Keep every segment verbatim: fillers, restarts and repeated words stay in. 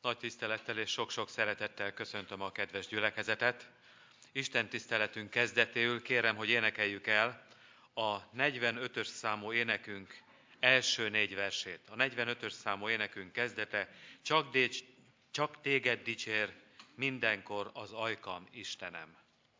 Nagy tisztelettel és sok-sok szeretettel köszöntöm a kedves gyülekezetet. Isten tiszteletünk kezdetéül kérem, hogy énekeljük el a negyvenötös számú énekünk első négy versét. A negyvenötös számú énekünk kezdete, csak, décs, csak téged dicsér mindenkor az ajkam, Istenem.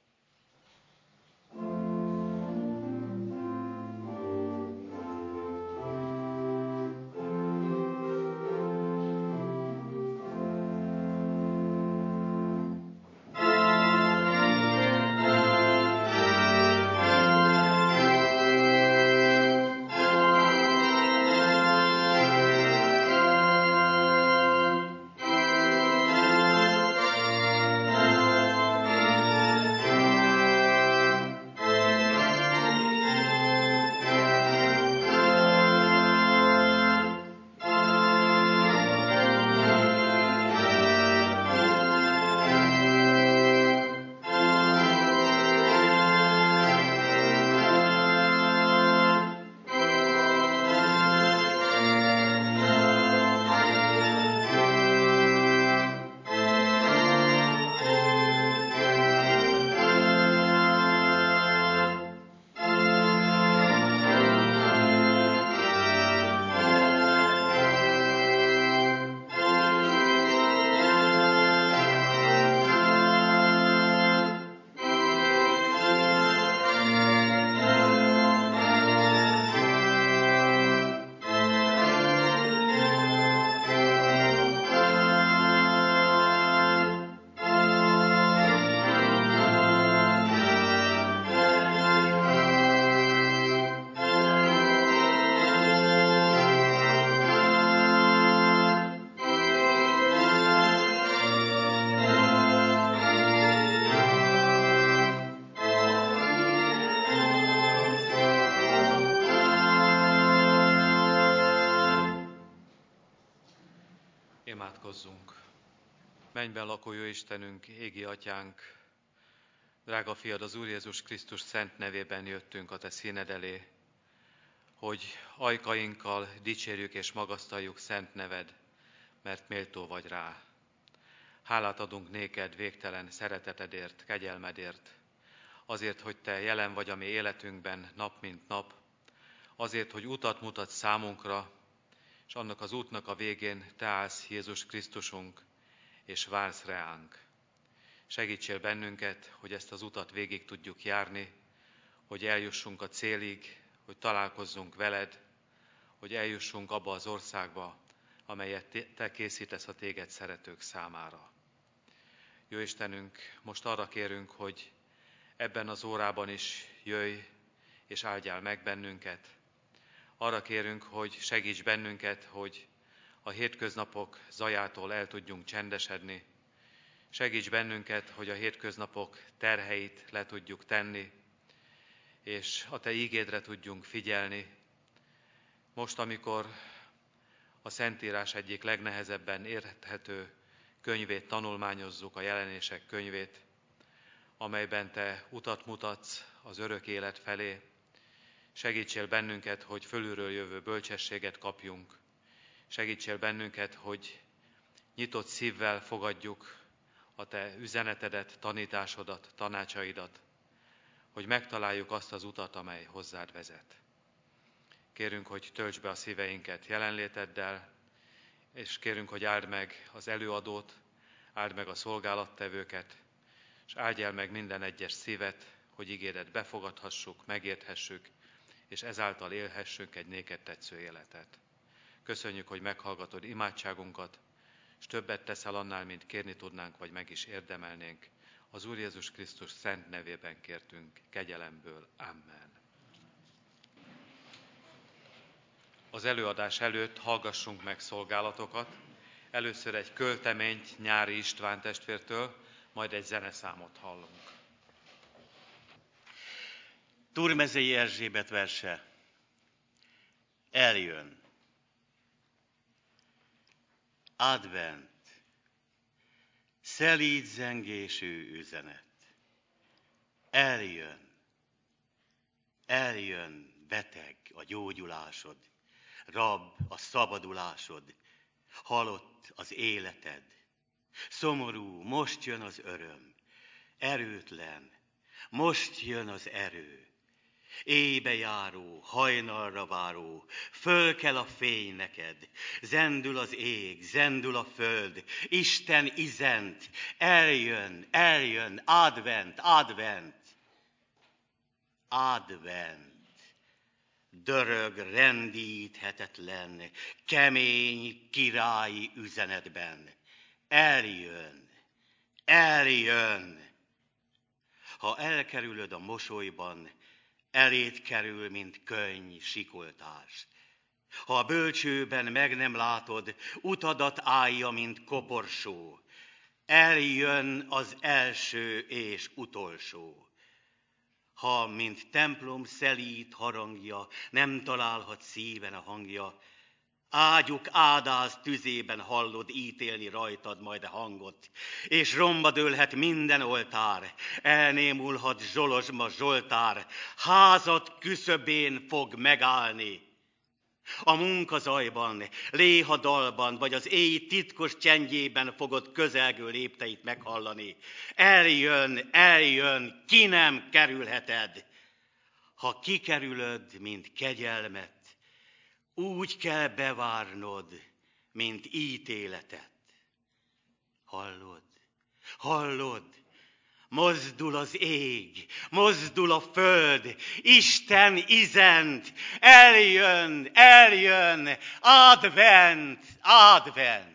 Imádkozzunk. Mennyben lakó jó Istenünk, égi atyánk, drága fiad, az Úr Jézus Krisztus szent nevében jöttünk a te színed elé, hogy ajkainkkal dicsérjük és magasztaljuk szent neved, mert méltó vagy rá. Hálát adunk néked végtelen szeretetedért, kegyelmedért, azért, hogy te jelen vagy a mi életünkben nap mint nap, azért, hogy utat mutatsz számunkra, és annak az útnak a végén te állsz, Jézus Krisztusunk, és vársz reánk. Segítsél bennünket, hogy ezt az utat végig tudjuk járni, hogy eljussunk a célig, hogy találkozzunk veled, hogy eljussunk abba az országba, amelyet te készítesz a téged szeretők számára. Jó Istenünk, most arra kérünk, hogy ebben az órában is jöjj és áldjál meg bennünket. Arra kérünk, hogy segíts bennünket, hogy a hétköznapok zajától el tudjunk csendesedni. Segíts bennünket, hogy a hétköznapok terheit le tudjuk tenni, és a te ígédre tudjunk figyelni. Most, amikor a Szentírás egyik legnehezebben érthető könyvét tanulmányozzuk, a Jelenések könyvét, amelyben te utat mutatsz az örök élet felé, segítsél bennünket, hogy fölülről jövő bölcsességet kapjunk. Segítsél bennünket, hogy nyitott szívvel fogadjuk a te üzenetedet, tanításodat, tanácsaidat, hogy megtaláljuk azt az utat, amely hozzád vezet. Kérünk, hogy töltsd be a szíveinket jelenléteddel, és kérünk, hogy áld meg az előadót, áld meg a szolgálattevőket, és áldj el meg minden egyes szívet, hogy ígéret befogadhassuk, megérthessük, és ezáltal élhessünk egy néked tetsző életet. Köszönjük, hogy meghallgatod imádságunkat, és többet teszel annál, mint kérni tudnánk, vagy meg is érdemelnénk. Az Úr Jézus Krisztus szent nevében kértünk, kegyelemből. Amen. Az előadás előtt hallgassunk meg szolgálatokat. Először egy költeményt Nyári István testvértől, majd egy zeneszámot hallunk. Túrmezei Erzsébet verse. Eljön. Advent. Szelíd zengésű üzenet. Eljön. Eljön beteg a gyógyulásod, rab a szabadulásod, Halott az életed. Szomorú, most jön az öröm. Erőtlen, most jön az erő. Éjbe járó, hajnalra váró, fölkel a fény neked. Zendül az ég, zendül a föld. Isten izent, eljön, eljön, advent, advent. Advent. Dörög rendíthetetlen, kemény királyi üzenetben. Eljön, eljön. Ha elkerülöd a mosolyban, eléd kerül, mint könny sikoltás. Ha a bölcsőben meg nem látod, utadat állja, mint koporsó. Eljön az első és utolsó. Ha, mint templom szelíd harangja, nem találhat szíven a hangja, ágyuk ádáz tüzében hallod ítélni rajtad majd a hangot, és romba dőlhet minden oltár, elnémulhat zsolozsma Zsoltár, házad küszöbén fog megállni. A munkazajban, léha dalban, vagy az éj titkos csendjében fogod közelgő lépteit meghallani. Eljön, eljön, ki nem kerülheted. Ha kikerülöd, mint kegyelmet, úgy kell bevárnod, mint ítéletet. Hallod? Hallod? Mozdul az ég, mozdul a föld, Isten izent, eljön, eljön, advent, advent.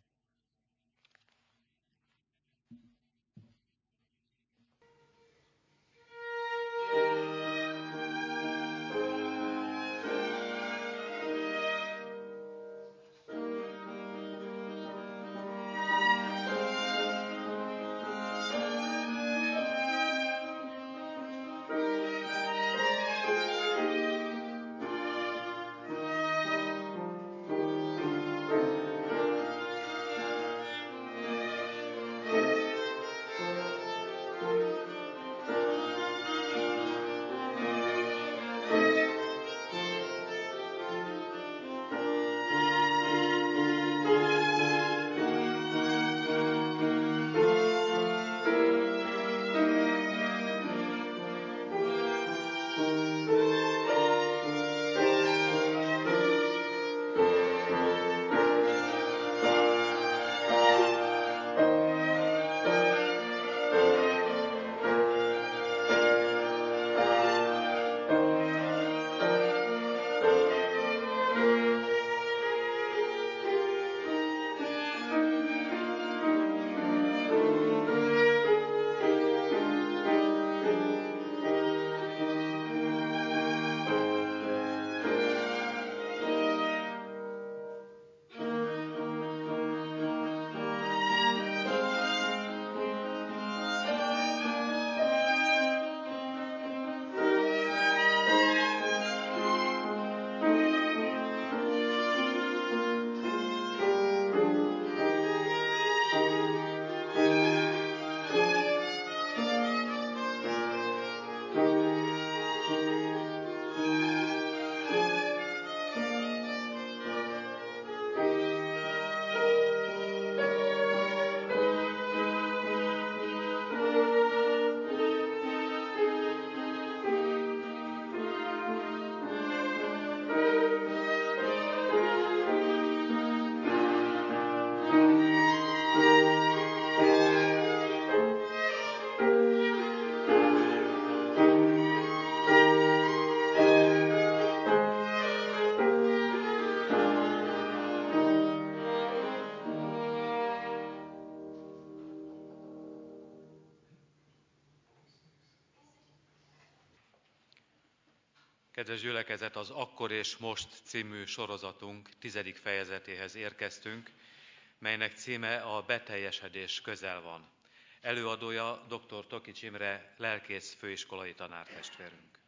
Kedves gyülekezet, az Akkor és Most című sorozatunk tizedik fejezetéhez érkeztünk, melynek címe a Beteljesedés közel van. Előadója dr. Tokics Imre, lelkész főiskolai tanártestvérünk.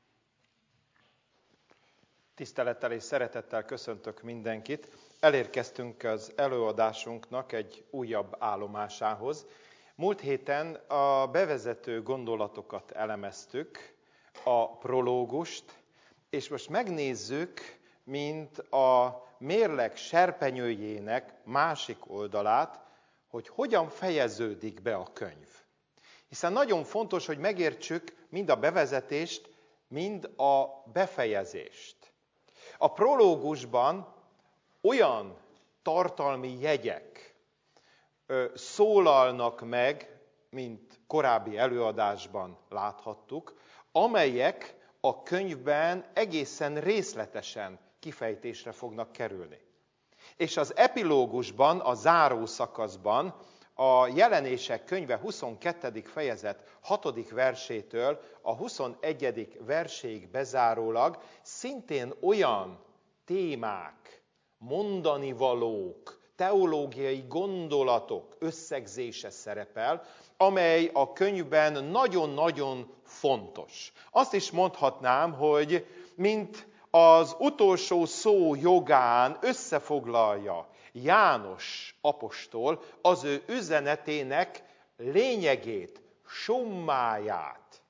Tisztelettel és szeretettel köszöntök mindenkit. Elérkeztünk az előadásunknak egy újabb állomásához. Múlt héten a bevezető gondolatokat elemeztük, a prológust, és most megnézzük, mint a mérleg serpenyőjének másik oldalát, hogy hogyan fejeződik be a könyv. Hiszen nagyon fontos, hogy megértsük mind a bevezetést, mind a befejezést. A prológusban olyan tartalmi jegyek szólalnak meg, mint korábbi előadásban láthattuk, amelyek a könyvben egészen részletesen kifejtésre fognak kerülni. És az epilógusban, a záró szakaszban, a Jelenések könyve huszonkettedik fejezet hatodik versétől a huszonegyedik verséig bezárólag szintén olyan témák, mondanivalók, teológiai gondolatok összegzése szerepel, amely a könyvben nagyon-nagyon fontos. Azt is mondhatnám, hogy mint az utolsó szó jogán összefoglalja János apostol az ő üzenetének lényegét, summáját.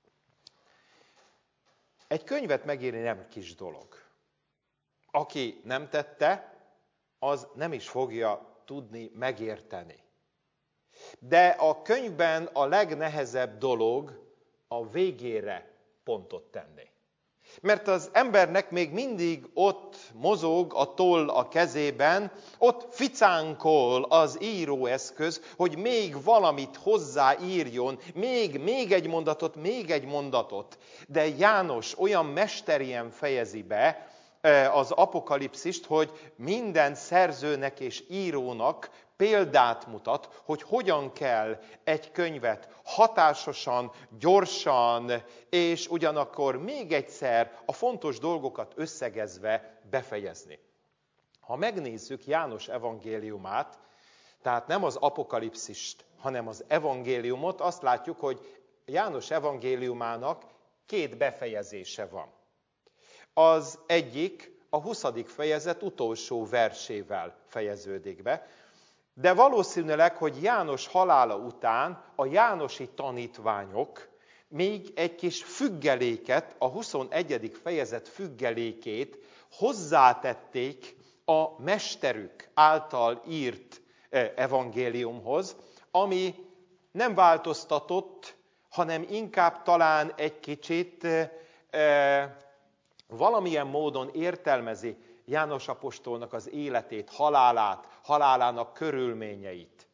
Egy könyvet megírni nem kis dolog. Aki nem tette, az nem is fogja tudni megérteni. De a könyvben a legnehezebb dolog a végére pontot tenni. Mert az embernek még mindig ott mozog a toll a kezében, ott ficánkol az íróeszköz, hogy még valamit hozzáírjon, még, még egy mondatot, még egy mondatot. De János olyan mesterien fejezi be az apokalipszist, hogy minden szerzőnek és írónak példát mutat, hogy hogyan kell egy könyvet hatásosan, gyorsan, és ugyanakkor még egyszer a fontos dolgokat összegezve befejezni. Ha megnézzük János evangéliumát, tehát nem az apokalipszist, hanem az evangéliumot, azt látjuk, hogy János evangéliumának két befejezése van. Az egyik a huszadik fejezet utolsó versével fejeződik be, de valószínűleg, hogy János halála után a jánosi tanítványok még egy kis függeléket, a huszonegyedik fejezet függelékét hozzátették a mesterük által írt evangéliumhoz, ami nem változtatott, hanem inkább talán egy kicsit valamilyen módon értelmezi János apostolnak az életét, halálát, halálának körülményeit.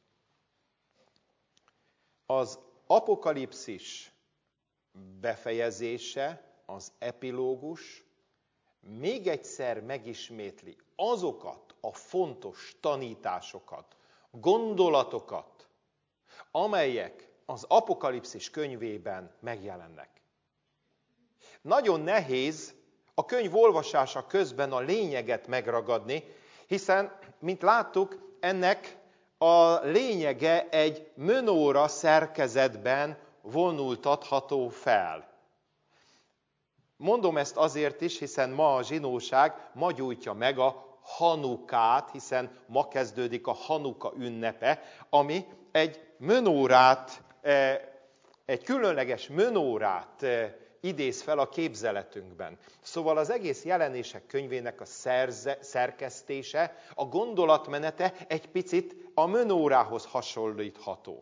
Az apokalipszis befejezése, az epilógus még egyszer megismétli azokat a fontos tanításokat, gondolatokat, amelyek az apokalipszis könyvében megjelennek. Nagyon nehéz a könyv olvasása közben a lényeget megragadni, hiszen, mint láttuk, ennek a lényege egy menóra szerkezetben vonultatható fel. Mondom ezt azért is, hiszen ma a zsinóság ma gyújtja meg a Hanukát, hiszen ma kezdődik a Hanuka ünnepe, ami egy menórát, egy különleges menórát idéz fel a képzeletünkben. Szóval az egész Jelenések könyvének a szerze, szerkesztése, a gondolatmenete egy picit a menórához hasonlítható.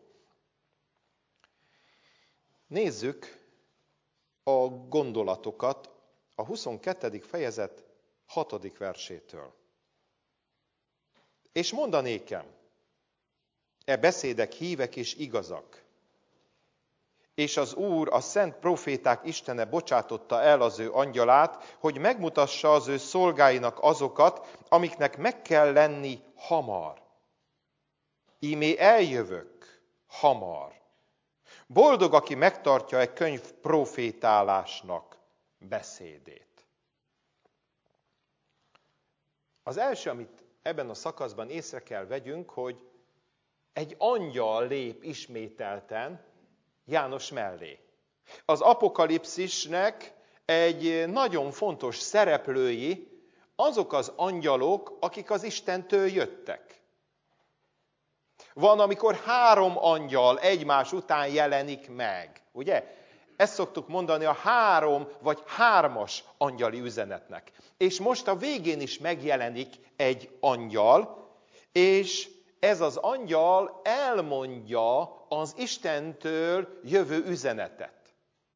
Nézzük a gondolatokat a huszonkettedik fejezet hatodik versétől. És mondanékem, e beszédek hívek és igazak, és az Úr, a szent proféták Istene bocsátotta el az ő angyalát, hogy megmutassa az ő szolgáinak azokat, amiknek meg kell lenni hamar. Ímé eljövök hamar. Boldog, aki megtartja egy könyv profétálásnak beszédét. Az első, amit ebben a szakaszban észre kell vegyünk, hogy egy angyal lép ismételten János mellé. Az apokalipszisnek egy nagyon fontos szereplői azok az angyalok, akik az Istentől jöttek. Van, amikor három angyal egymás után jelenik meg, ugye? Ezt szoktuk mondani a három vagy hármas angyali üzenetnek. És most a végén is megjelenik egy angyal, és ez az angyal elmondja az Istentől jövő üzenetet.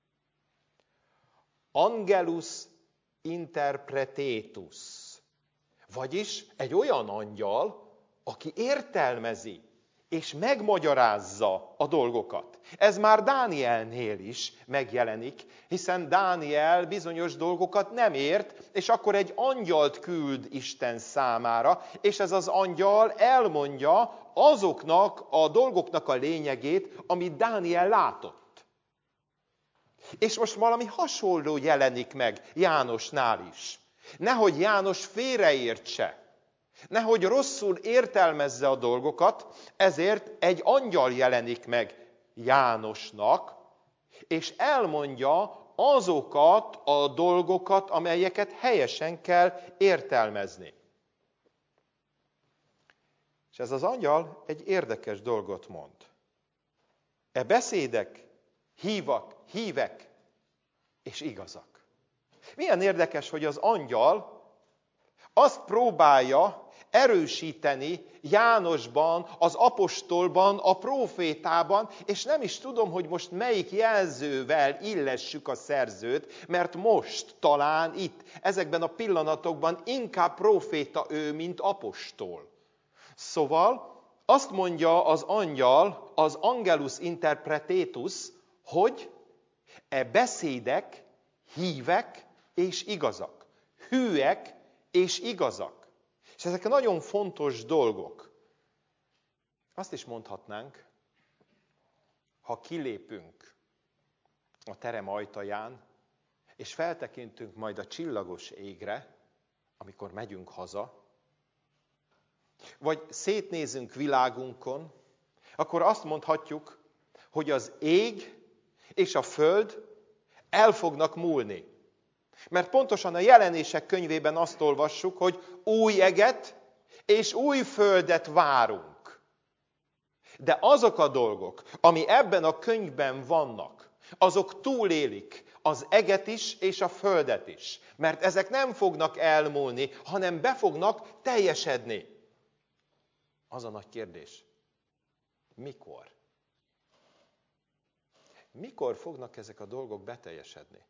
Angelus interpretetus. Vagyis egy olyan angyal, aki értelmezi és megmagyarázza a dolgokat. Ez már Dánielnél is megjelenik, hiszen Dániel bizonyos dolgokat nem ért, és akkor egy angyalt küld Isten számára, és ez az angyal elmondja azoknak a dolgoknak a lényegét, amit Dániel látott. És most valami hasonló jelenik meg Jánosnál is. Nehogy János félreértse, nehogy rosszul értelmezze a dolgokat, ezért egy angyal jelenik meg Jánosnak, és elmondja azokat a dolgokat, amelyeket helyesen kell értelmezni. És ez az angyal egy érdekes dolgot mond. E beszédek hívak, hívek és igazak. Milyen érdekes, hogy az angyal azt próbálja erősíteni Jánosban, az apostolban, a prófétában, és nem is tudom, hogy most melyik jelzővel illessük a szerzőt, mert most talán itt, ezekben a pillanatokban inkább próféta ő, mint apostol. Szóval azt mondja az angyal, az angelus interpretetus, hogy e beszédek hívek és igazak. Hűek és igazak. És ezek nagyon fontos dolgok. Azt is mondhatnánk, ha kilépünk a terem ajtaján, és feltekintünk majd a csillagos égre, amikor megyünk haza, vagy szétnézünk világunkon, akkor azt mondhatjuk, hogy az ég és a föld el fognak múlni. Mert pontosan a Jelenések könyvében azt olvassuk, hogy új eget és új földet várunk. De azok a dolgok, ami ebben a könyvben vannak, azok túlélik az eget is és a földet is. Mert ezek nem fognak elmúlni, hanem be fognak teljesedni. Az a nagy kérdés. Mikor? Mikor fognak ezek a dolgok beteljesedni?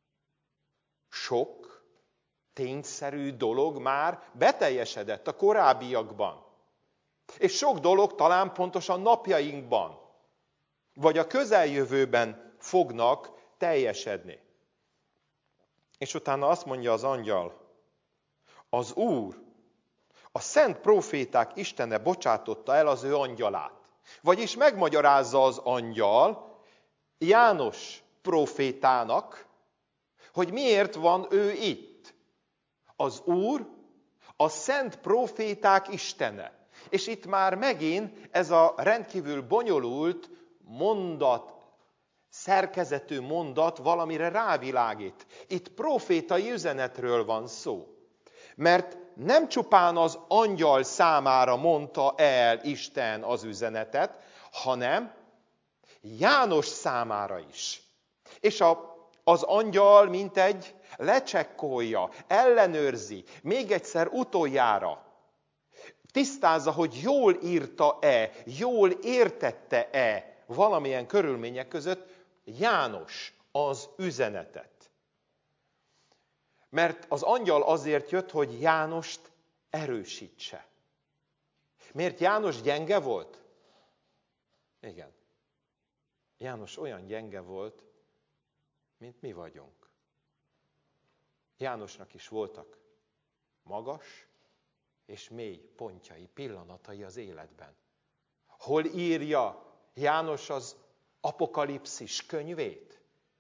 Sok tényszerű dolog már beteljesedett a korábbiakban. És sok dolog talán pontosan napjainkban, vagy a közeljövőben fognak teljesedni. És utána azt mondja az angyal, az Úr, a szent próféták Istene bocsátotta el az ő angyalát. Vagyis megmagyarázza az angyal János prófétának, hogy miért van ő itt. Az Úr, a szent próféták Istene. És itt már megint ez a rendkívül bonyolult mondat, szerkezetű mondat valamire rávilágít. Itt prófétai üzenetről van szó. Mert nem csupán az angyal számára mondta el Isten az üzenetet, hanem János számára is. És a Az angyal mintegy lecsekkolja, ellenőrzi, még egyszer utoljára. Tisztázza, hogy jól írta-e, jól értette-e valamilyen körülmények között János az üzenetet. Mert az angyal azért jött, hogy Jánost erősítse. Miért János gyenge volt? Igen. János olyan gyenge volt, mint mi vagyunk. Jánosnak is voltak magas és mély pontjai, pillanatai az életben. Hol írja János az Apokalipszis könyvét?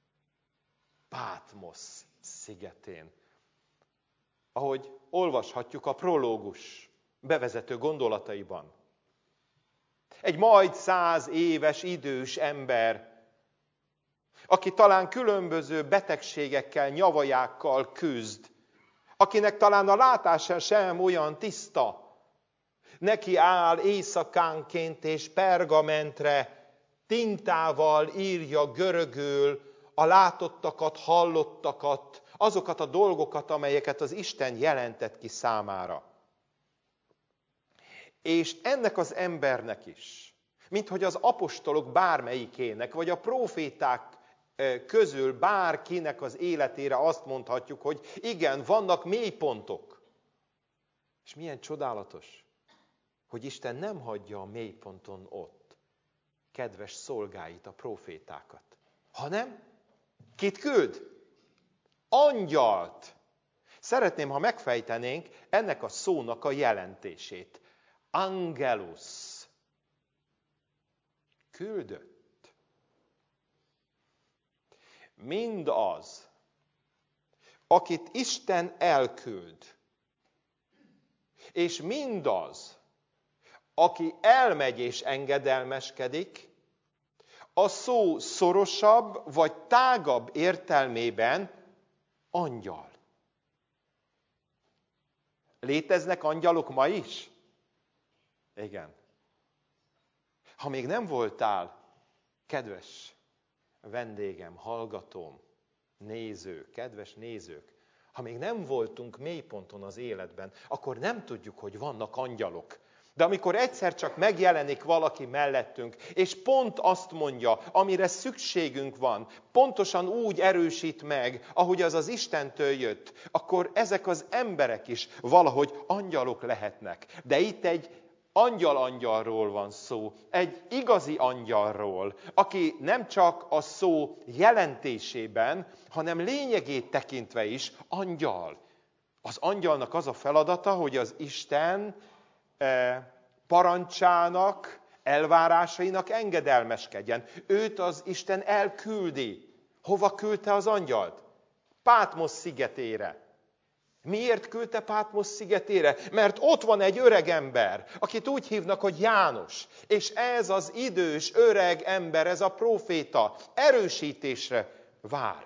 Pátmosz szigetén. Ahogy olvashatjuk a prológus bevezető gondolataiban. Egy majd száz éves idős ember, aki talán különböző betegségekkel, nyavajákkal küzd, akinek talán a látása sem olyan tiszta, neki áll éjszakánként és pergamentre, tintával írja görögül a látottakat, hallottakat, azokat a dolgokat, amelyeket az Isten jelentett ki számára. És ennek az embernek is, minthogy az apostolok bármelyikének, vagy a próféták közül bárkinek az életére azt mondhatjuk, hogy igen, vannak mélypontok. És milyen csodálatos, hogy Isten nem hagyja a mélyponton ott kedves szolgáit, a prófétákat, hanem kit küld? Angyalt. Szeretném, ha megfejtenénk ennek a szónak a jelentését. Angelus. Küldött. Mindaz, akit Isten elküld, és mindaz, aki elmegy és engedelmeskedik, a szó szorosabb vagy tágabb értelmében angyal. Léteznek angyalok ma is? Igen. Ha még nem voltál, kedves vendégem, hallgatóm, néző, kedves nézők, ha még nem voltunk mélyponton az életben, akkor nem tudjuk, hogy vannak angyalok. De amikor egyszer csak megjelenik valaki mellettünk, és pont azt mondja, amire szükségünk van, pontosan úgy erősít meg, ahogy az az Istentől jött, akkor ezek az emberek is valahogy angyalok lehetnek. De itt egy angyal-angyalról van szó, egy igazi angyalról, aki nem csak a szó jelentésében, hanem lényegét tekintve is angyal. Az angyalnak az a feladata, hogy az Isten parancsának, elvárásainak engedelmeskedjen. Őt az Isten elküldi. Hova küldte az angyalt? Pátmos szigetére. Miért küldte Pátmos szigetére? Mert ott van egy öreg ember, akit úgy hívnak, hogy János. És ez az idős, öreg ember, ez a próféta erősítésre vár.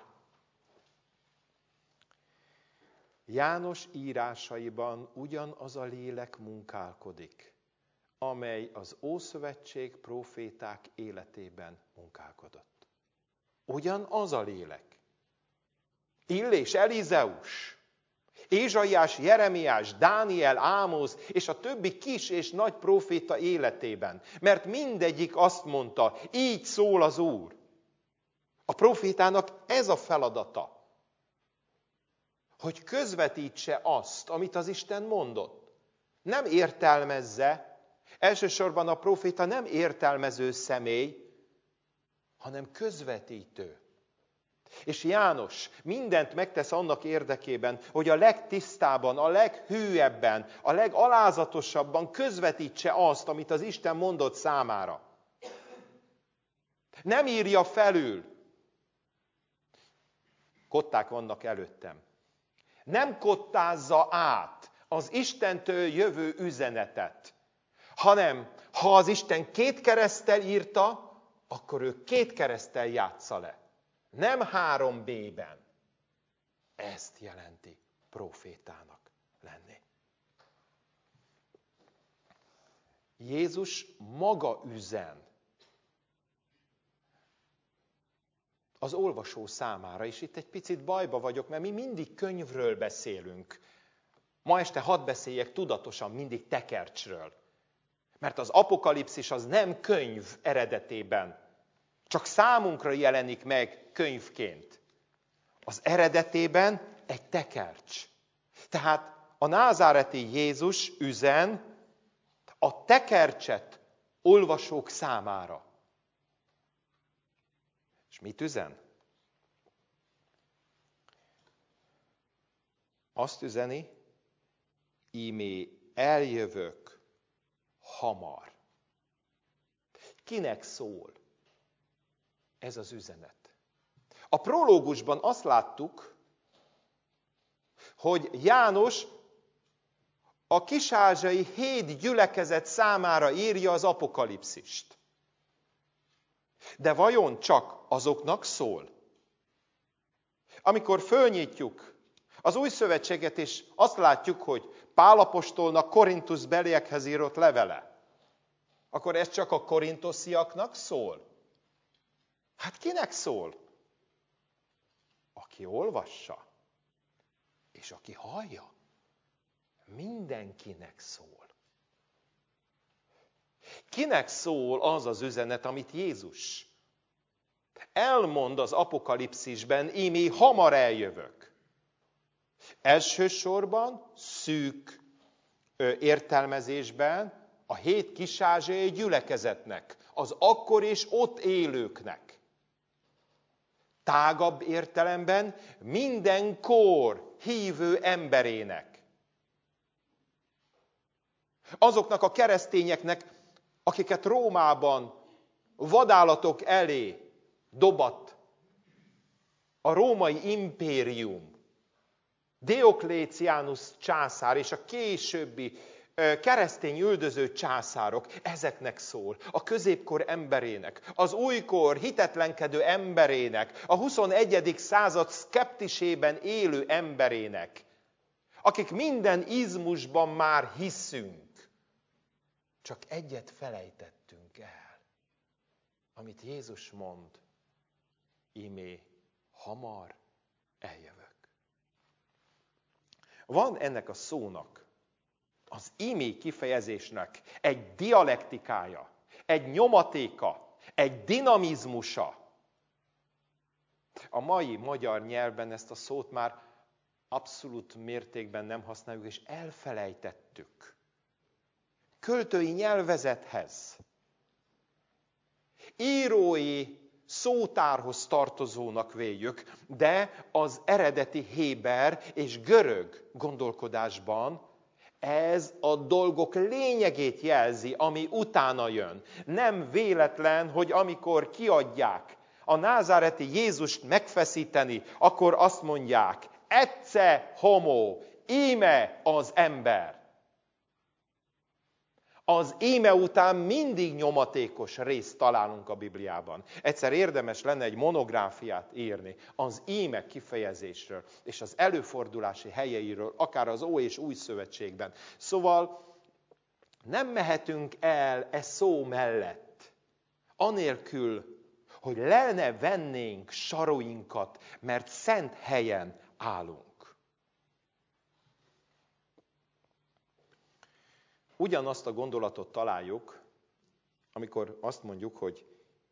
János írásaiban ugyanaz a lélek munkálkodik, amely az Ószövetség próféták életében munkálkodott. Ugyanaz a lélek. Illés, Elizeus, Ézsaiás, Jeremiás, Dániel, Ámosz és a többi kis és nagy próféta életében. Mert mindegyik azt mondta, így szól az Úr. A prófétának ez a feladata, hogy közvetítse azt, amit az Isten mondott. Nem értelmezze, elsősorban a próféta nem értelmező személy, hanem közvetítő. És János mindent megtesz annak érdekében, hogy a legtisztábban, a leghűebben, a legalázatosabban közvetítse azt, amit az Isten mondott számára. Nem írja felül. Kották vannak előttem. Nem kottázza át az Istentől jövő üzenetet, hanem ha az Isten két kereszttel írta, akkor ő két kereszttel játsza le. Nem három B-ben. Ezt jelenti prófétának lenni. Jézus maga üzen az olvasó számára, és itt egy picit bajba vagyok, mert mi mindig könyvről beszélünk. Ma este hadd beszéljek tudatosan mindig tekercsről. Mert az apokalipszis az nem könyv eredetében, csak számunkra jelenik meg könyvként. Az eredetében egy tekercs. Tehát a názáreti Jézus üzen a tekercset olvasók számára. És mit üzen? Azt üzeni, ímé eljövök hamar. Kinek szól ez az üzenet? A prológusban azt láttuk, hogy János a kisázsai hét gyülekezet számára írja az apokalipszist. De vajon csak azoknak szól? Amikor fölnyitjuk az új szövetséget, és azt látjuk, hogy Pál apostolnak Korintusz beliekhez írott levele, akkor ez csak a korintosziaknak szól? Hát kinek szól? aki olvassa, és aki hallja, mindenkinek szól. Kinek szól az az üzenet, amit Jézus elmond az Apokalipszisben, ímé hamar eljövök? Elsősorban szűk értelmezésben a hét kis-ázsiai gyülekezetnek, az akkor és ott élőknek. Tágabb értelemben minden kor hívő emberének. Azoknak a keresztényeknek, akiket Rómában vadállatok elé dobat a római impérium, Diocletianus császár és a későbbi keresztény üldöző császárok, ezeknek szól, a középkor emberének, az újkor hitetlenkedő emberének, a huszonegyedik század szkeptisében élő emberének, akik minden izmusban már hiszünk. Csak egyet felejtettünk el, amit Jézus mond, ímé hamar eljövök. Van ennek a szónak, az ímé kifejezésnek egy dialektikája, egy nyomatéka, egy dinamizmusa. A mai magyar nyelvben ezt a szót már abszolút mértékben nem használjuk, és elfelejtettük. Költői nyelvezethez, írói szótárhoz tartozónak véljük, de az eredeti héber és görög gondolkodásban ez a dolgok lényegét jelzi, ami utána jön. Nem véletlen, hogy amikor kiadják a názáreti Jézust megfeszíteni, akkor azt mondják, ecce homo, íme az ember. Az íme után mindig nyomatékos részt találunk a Bibliában. Egyszer érdemes lenne egy monográfiát írni az íme kifejezésről, és az előfordulási helyeiről, akár az Ó és Új Szövetségben. Szóval nem mehetünk el e szó mellett, anélkül, hogy le ne vennénk saroinkat, mert szent helyen állunk. Ugyanazt a gondolatot találjuk, amikor azt mondjuk, hogy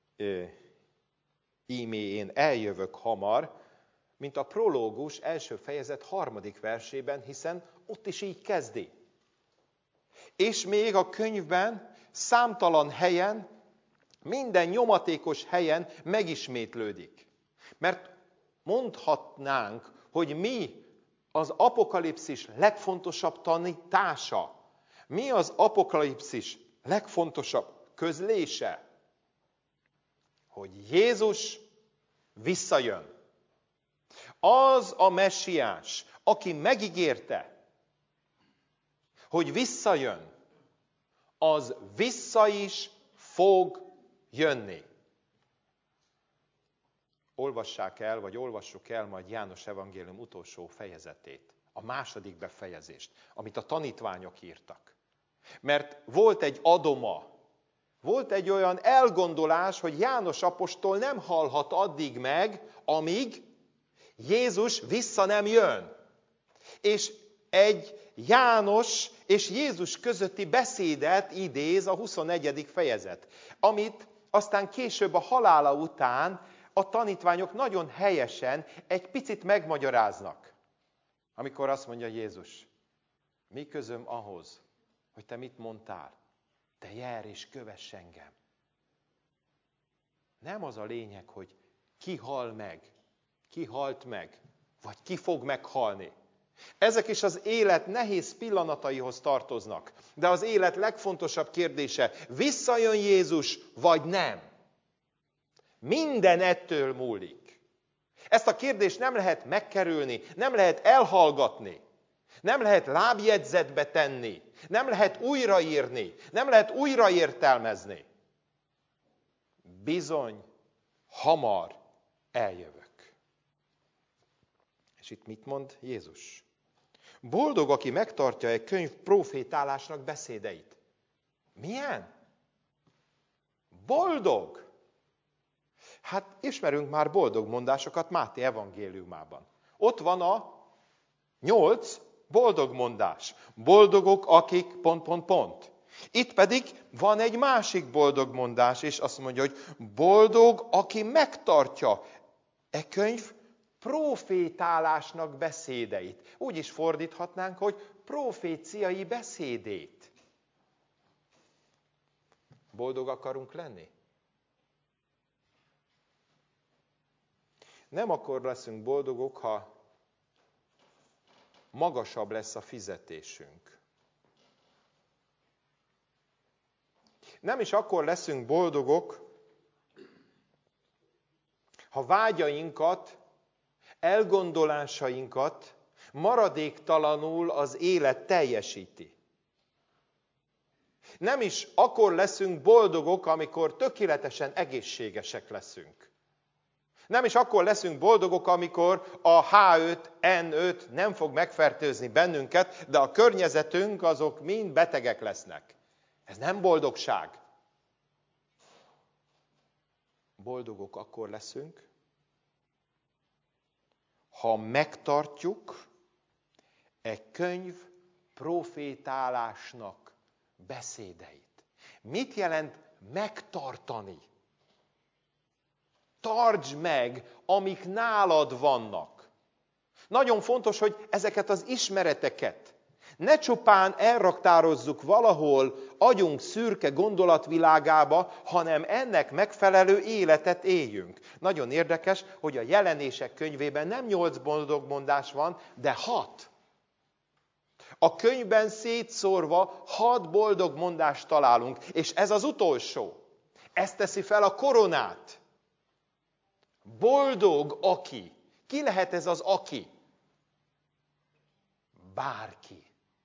ímé én eljövök hamar, mint a prológus első fejezet harmadik versében, hiszen ott is így kezdi. És még a könyvben számtalan helyen, minden nyomatékos helyen megismétlődik. Mert mondhatnánk, hogy mi az apokalipszis legfontosabb tanítása, mi az apokalipszis legfontosabb közlése? Hogy Jézus visszajön. Az a messiás, aki megígérte, hogy visszajön, az vissza is fog jönni. Olvassák el, vagy olvassuk el majd János evangélium utolsó fejezetét, a második befejezést, amit a tanítványok írtak. Mert volt egy adoma, volt egy olyan elgondolás, hogy János apostol nem halhat addig meg, amíg Jézus vissza nem jön. És egy János és Jézus közötti beszédet idéz a huszonegyedik fejezet, amit aztán később a halála után a tanítványok nagyon helyesen egy picit megmagyaráznak. Amikor azt mondja Jézus, mi közöm ahhoz, hogy te mit mondtál? Te jár és kövess engem. Nem az a lényeg, hogy ki hal meg, ki halt meg, vagy ki fog meghalni. Ezek is az élet nehéz pillanataihoz tartoznak. De az élet legfontosabb kérdése, visszajön Jézus, vagy nem? Minden ettől múlik. Ezt a kérdést nem lehet megkerülni, nem lehet elhallgatni, nem lehet lábjegyzetbe tenni, nem lehet újraírni, nem lehet újraértelmezni. Bizony, hamar eljövök. És itt mit mond Jézus? Boldog, aki megtartja egy könyv profétálásnak beszédeit. Milyen? Boldog! Hát ismerünk már boldog mondásokat Máté evangéliumában. Ott van a nyolc boldog mondás. Boldogok, akik pont, pont, pont. Itt pedig van egy másik boldog mondás, és azt mondja, hogy boldog, aki megtartja e könyv profétálásnak beszédeit. Úgy is fordíthatnánk, hogy proféciai beszédét. Boldog akarunk lenni? Nem akkor leszünk boldogok, ha magasabb lesz a fizetésünk. Nem is akkor leszünk boldogok, ha vágyainkat, elgondolásainkat maradéktalanul az élet teljesíti. Nem is akkor leszünk boldogok, amikor tökéletesen egészségesek leszünk. Nem is akkor leszünk boldogok, amikor a há öt en öt nem fog megfertőzni bennünket, de a környezetünk azok mind betegek lesznek. Ez nem boldogság. Boldogok akkor leszünk, ha megtartjuk e könyv profétálásnak beszédeit. Mit jelent megtartani? Tartsd meg, amik nálad vannak. Nagyon fontos, hogy ezeket az ismereteket ne csupán elraktározzuk valahol agyunk szürke gondolatvilágába, hanem ennek megfelelő életet éljünk. Nagyon érdekes, hogy a Jelenések könyvében nem nyolc boldog mondás van, de hat. A könyvben szétszórva hat boldog mondást találunk, és ez az utolsó. Ez teszi fel a koronát. Boldog aki. Ki lehet ez az aki? Bárki.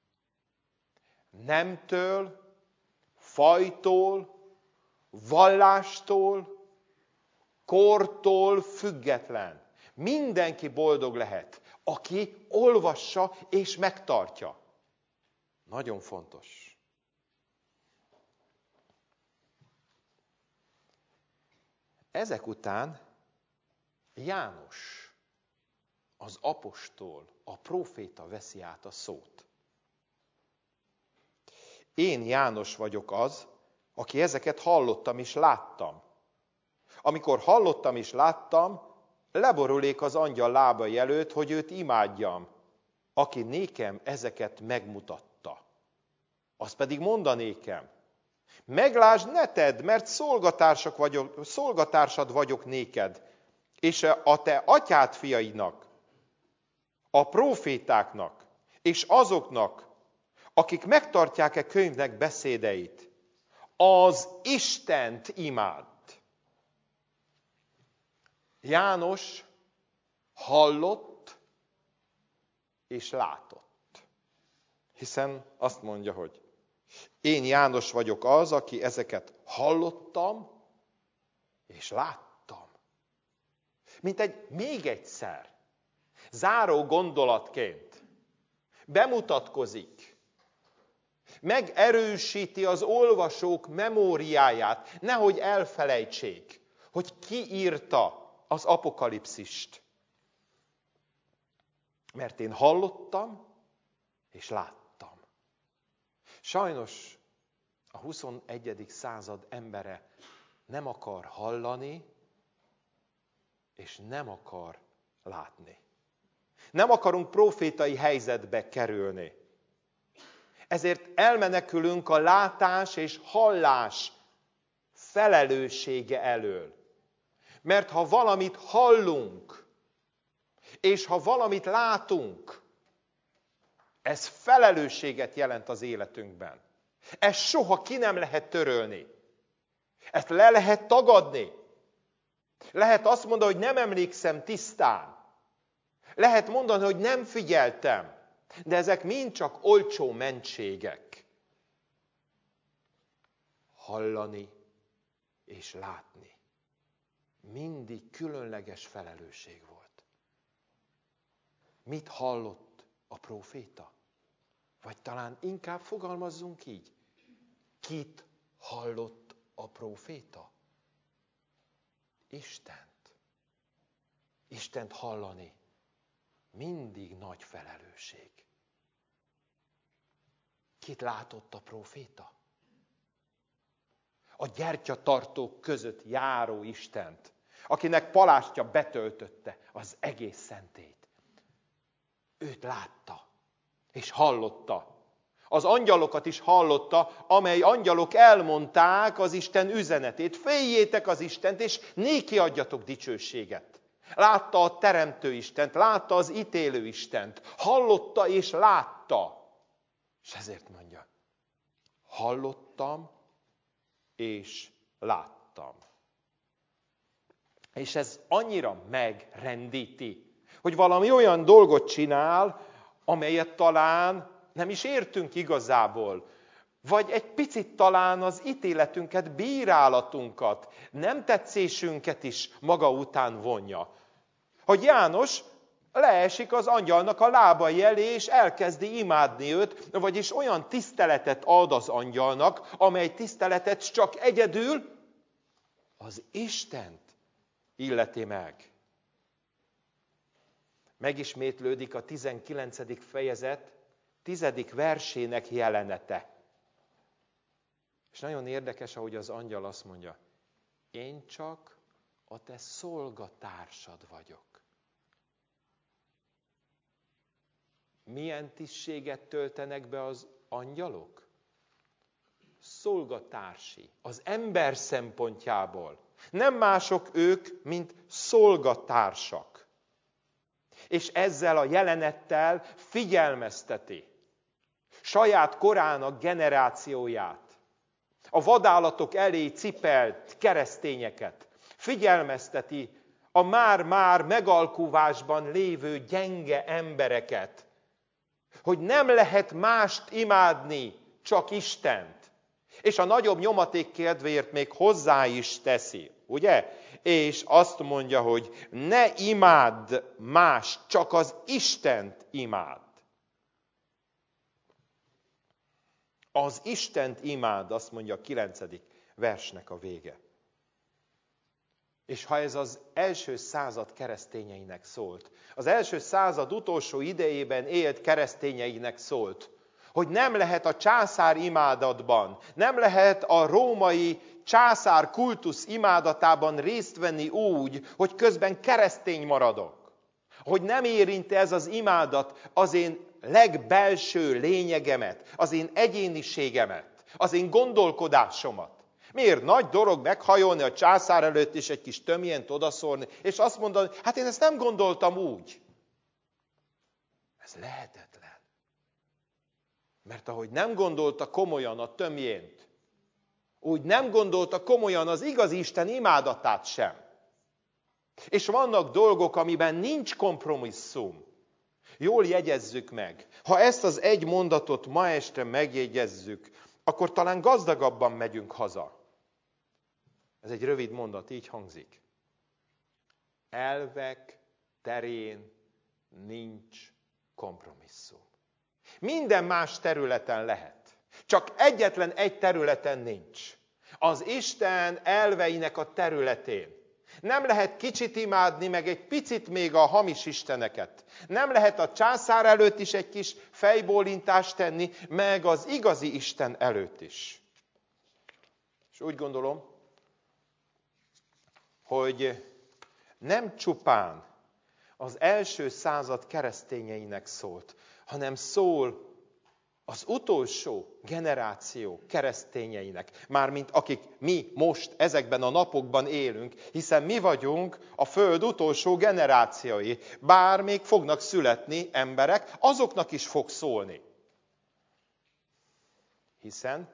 Nemtől, fajtól, vallástól, kortól független. Mindenki boldog lehet, aki olvassa és megtartja. Nagyon fontos. Ezek után János, az apostol, a próféta veszi át a szót. Én János vagyok az, aki ezeket hallottam és láttam. Amikor hallottam és láttam, leborulék az angyal lábai előtt, hogy őt imádjam, aki nékem ezeket megmutatta. Azt pedig mondanékem, meglásd, ne tedd, mert szolgatársak vagyok, szolgatársad vagyok néked, és a te atyád fiainak, a prófétáknak, és azoknak, akik megtartják-e könyvnek beszédeit, az Istent imád. János hallott és látott. Hiszen azt mondja, hogy én János vagyok az, aki ezeket hallottam és láttam. Mint egy még egyszer, záró gondolatként bemutatkozik, megerősíti az olvasók memóriáját, nehogy elfelejtsék, hogy ki írta az apokalipszist. Mert én hallottam és láttam. Sajnos a huszonegyedik század embere nem akar hallani, és nem akar látni. Nem akarunk profétai helyzetbe kerülni. Ezért elmenekülünk a látás és hallás felelőssége elől. Mert ha valamit hallunk, és ha valamit látunk, ez felelősséget jelent az életünkben. Ezt soha ki nem lehet törölni. Ezt le lehet tagadni. Lehet azt mondani, hogy nem emlékszem tisztán. Lehet mondani, hogy nem figyeltem. De ezek mind csak olcsó mentségek. Hallani és látni. Mindig különleges felelősség volt. Mit hallott a próféta? Vagy talán inkább fogalmazzunk így. Kit hallott a próféta? Istent. Istent hallani mindig nagy felelősség. Kit látott a próféta? A gyertyatartók között járó Istent, akinek palástja betöltötte az egész szentélyt. Őt látta, és hallotta. Az angyalokat is hallotta, amely angyalok elmondták az Isten üzenetét. Féljétek az Istent, és néki adjatok dicsőséget. Látta a teremtő Istent, látta az ítélő Istent. Hallotta és látta. És ezért mondja, hallottam és láttam. És ez annyira megrendíti, hogy valami olyan dolgot csinál, amelyet talán nem is értünk igazából. Vagy egy picit talán az ítéletünket, bírálatunkat, nem tetszésünket is maga után vonja. Hogy János leesik az angyalnak a lábai elé, és elkezdi imádni őt, vagyis olyan tiszteletet ad az angyalnak, amely tiszteletet csak egyedül az Istent illeti meg. Megismétlődik a tizenkilencedik fejezet tizedik versének jelenete. És nagyon érdekes, ahogy az angyal azt mondja, én csak a te szolgatársad vagyok. Milyen tisztséget töltenek be az angyalok? Szolgatársi, az ember szempontjából. Nem mások ők, mint szolgatársak. És ezzel a jelenettel figyelmezteti saját korának generációját, a vadállatok elé cipelt keresztényeket, figyelmezteti a már-már megalkuvásban lévő gyenge embereket, hogy nem lehet mást imádni, csak Istent. És a nagyobb nyomaték kedvéért még hozzá is teszi, ugye? És azt mondja, hogy ne imádd más, csak az Istent imád. Az Istent imád, azt mondja a kilencedik versnek a vége. És ha ez az első század keresztényeinek szólt, az első század utolsó idejében élt keresztényeinek szólt, hogy nem lehet a császár imádatban, nem lehet a római császár kultusz imádatában részt venni úgy, hogy közben keresztény maradok. Hogy nem érinti ez az imádat az én legbelső lényegemet, az én egyéniségemet, az én gondolkodásomat. Miért nagy dolog meghajolni a császár előtt és egy kis tömjént odaszórni, és azt mondani, hát én ezt nem gondoltam úgy. Ez lehetetlen. Mert ahogy nem gondolta komolyan a tömjént, úgy nem gondolta komolyan az igazi Isten imádatát sem. És vannak dolgok, amiben nincs kompromisszum. Jól jegyezzük meg. Ha ezt az egy mondatot ma este megjegyezzük, akkor talán gazdagabban megyünk haza. Ez egy rövid mondat, így hangzik. Elvek terén nincs kompromisszum. Minden más területen lehet. Csak egyetlen egy területen nincs. Az Isten elveinek a területén. Nem lehet kicsit imádni, meg egy picit még a hamis isteneket. Nem lehet a császár előtt is egy kis fejbólintást tenni, meg az igazi Isten előtt is. És úgy gondolom, hogy nem csupán az első század keresztényeinek szólt, hanem szól az utolsó generáció keresztényeinek, mármint akik mi most ezekben a napokban élünk, hiszen mi vagyunk a föld utolsó generációi. Bár még fognak születni emberek, azoknak is fog szólni. Hiszen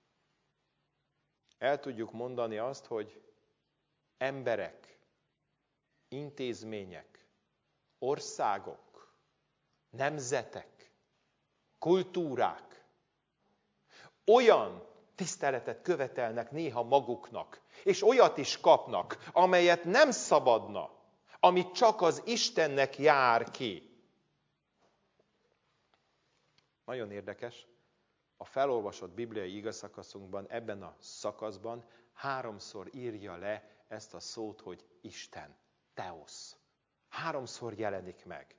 el tudjuk mondani azt, hogy emberek, intézmények, országok, nemzetek, kultúrák olyan tiszteletet követelnek néha maguknak, és olyat is kapnak, amelyet nem szabadna, amit csak az Istennek jár ki. Nagyon érdekes, a felolvasott bibliai igazszakaszunkban, ebben a szakaszban háromszor írja le ezt a szót, hogy Isten, Teosz. Háromszor jelenik meg.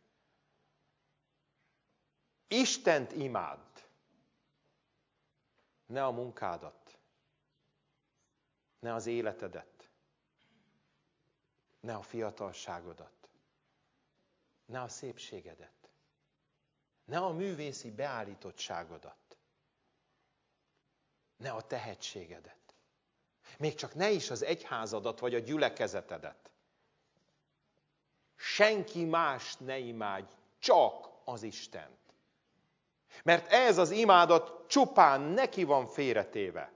Istent imádd, ne a munkádat, ne az életedet, ne a fiatalságodat, ne a szépségedet, ne a művészi beállítottságodat, ne a tehetségedet, még csak ne is az egyházadat vagy a gyülekezetedet. Senki más ne imádj, csak az Istent. Mert ez az imádat csupán neki van félretéve.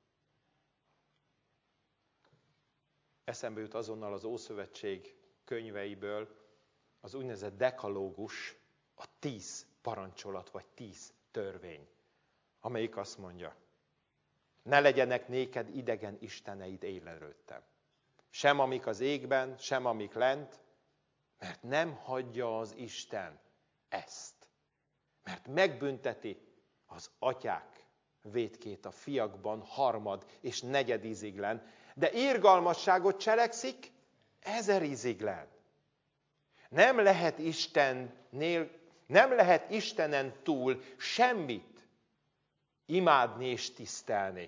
Eszembe jut azonnal az Ószövetség könyveiből az úgynevezett dekalógus, a tíz parancsolat vagy tíz törvény, amelyik azt mondja, ne legyenek néked idegen isteneid én előttem. Sem amik az égben, sem amik lent, mert nem hagyja az Isten ezt. Mert megbünteti az atyák vétkét a fiakban harmad és negyed íziglen, de irgalmasságot cselekszik ezer íziglen. Nem lehet Istennél, nem lehet Istenen túl semmit imádni és tisztelni.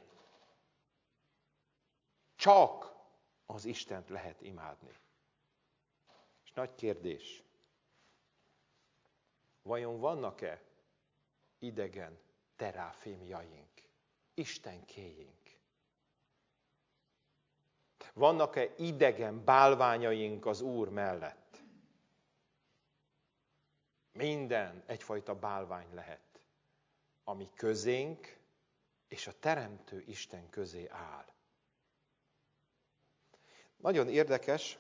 Csak az Istent lehet imádni. És nagy kérdés, vajon vannak-e idegen teráfémjaink, istenkéink? Vannak-e idegen bálványaink az Úr mellett? Minden egyfajta bálvány lehet, ami közénk és a Teremtő Isten közé áll. Nagyon érdekes,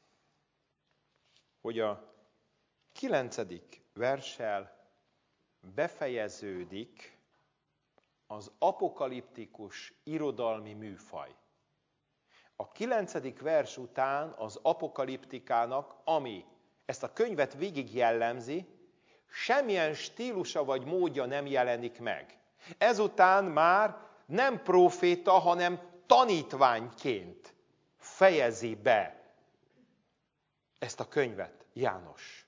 hogy a kilencedik verssel befejeződik az apokaliptikus irodalmi műfaj. A kilencedik vers után az apokaliptikának, ami ezt a könyvet végig jellemzi, semmilyen stílusa vagy módja nem jelenik meg. Ezután már nem próféta, hanem tanítványként fejezi be ezt a könyvet János.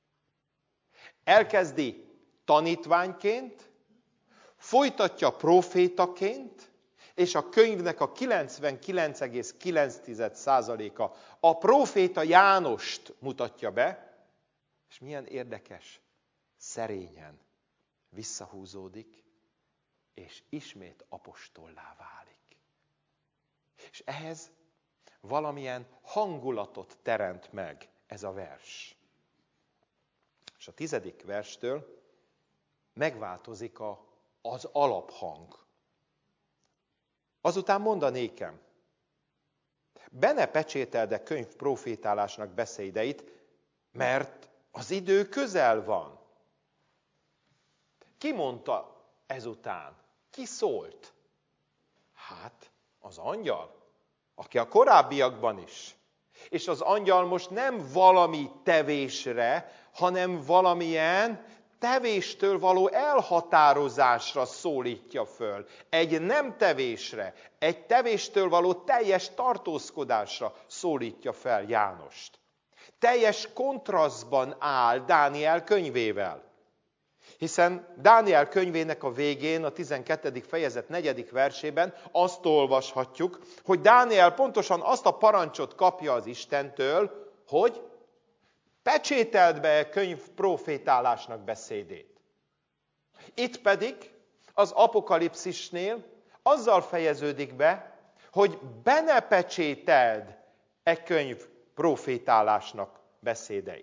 Elkezdi tanítványként, folytatja prófétaként, és a könyvnek a kilencvenkilenc egész kilenc százaléka a próféta Jánost mutatja be, és milyen érdekes, szerényen visszahúzódik, és ismét apostollá válik. És ehhez valamilyen hangulatot teremt meg ez a vers. És a tizedik verstől megváltozik a, az alaphang. Azután mondanékem, be ne pecsételd a könyv profétálásnak beszédeit, mert az idő közel van. Ki mondta ezután? Ki szólt? Hát, az angyal, aki a korábbiakban is. És az angyal most nem valami tevésre, hanem valamilyen tevéstől való elhatározásra szólítja föl. Egy nem tevésre, egy tevéstől való teljes tartózkodásra szólítja fel Jánost. Teljes kontrasztban áll Dániel könyvével. Hiszen Dániel könyvének a végén, a tizenkettedik fejezet negyedik versében azt olvashatjuk, hogy Dániel pontosan azt a parancsot kapja az Istentől, hogy pecsételd be a könyv profétálásnak beszédét. Itt pedig az apokalipszisnél azzal fejeződik be, hogy be ne pecsételd e könyv profétálásnak beszédeit.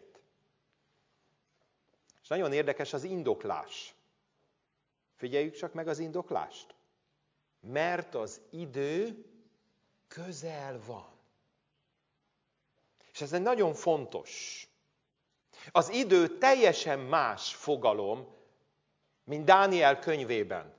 És nagyon érdekes az indoklás. Figyeljük csak meg az indoklást. Mert az idő közel van. És ez egy nagyon fontos. Az idő teljesen más fogalom, mint Dániel könyvében.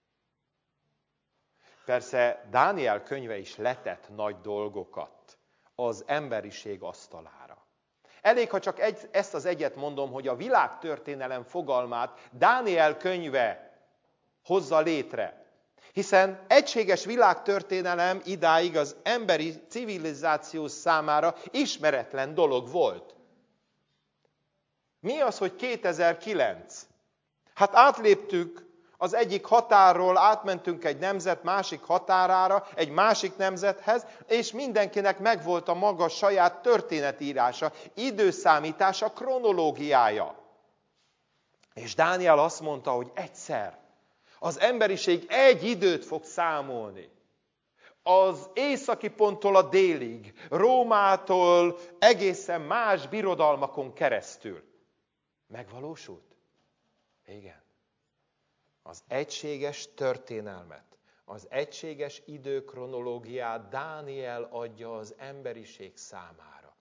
Persze Dániel könyve is letett nagy dolgokat az emberiség asztalára. Elég, ha csak egy, ezt az egyet mondom, hogy a világtörténelem fogalmát Dániel könyve hozza létre. Hiszen egységes világtörténelem idáig az emberi civilizáció számára ismeretlen dolog volt. Mi az, hogy kétezer-kilenc? Hát átléptük az egyik határról, átmentünk egy nemzet másik határára, egy másik nemzethez, és mindenkinek megvolt a maga saját történetírása, időszámítása, kronológiája. És Dániel azt mondta, hogy egyszer az emberiség egy időt fog számolni. Az északi ponttól a délig, Rómától egészen más birodalmakon keresztül. Megvalósult? Igen. Az egységes történelmet, az egységes időkronológiát Dániel adja az emberiség számára.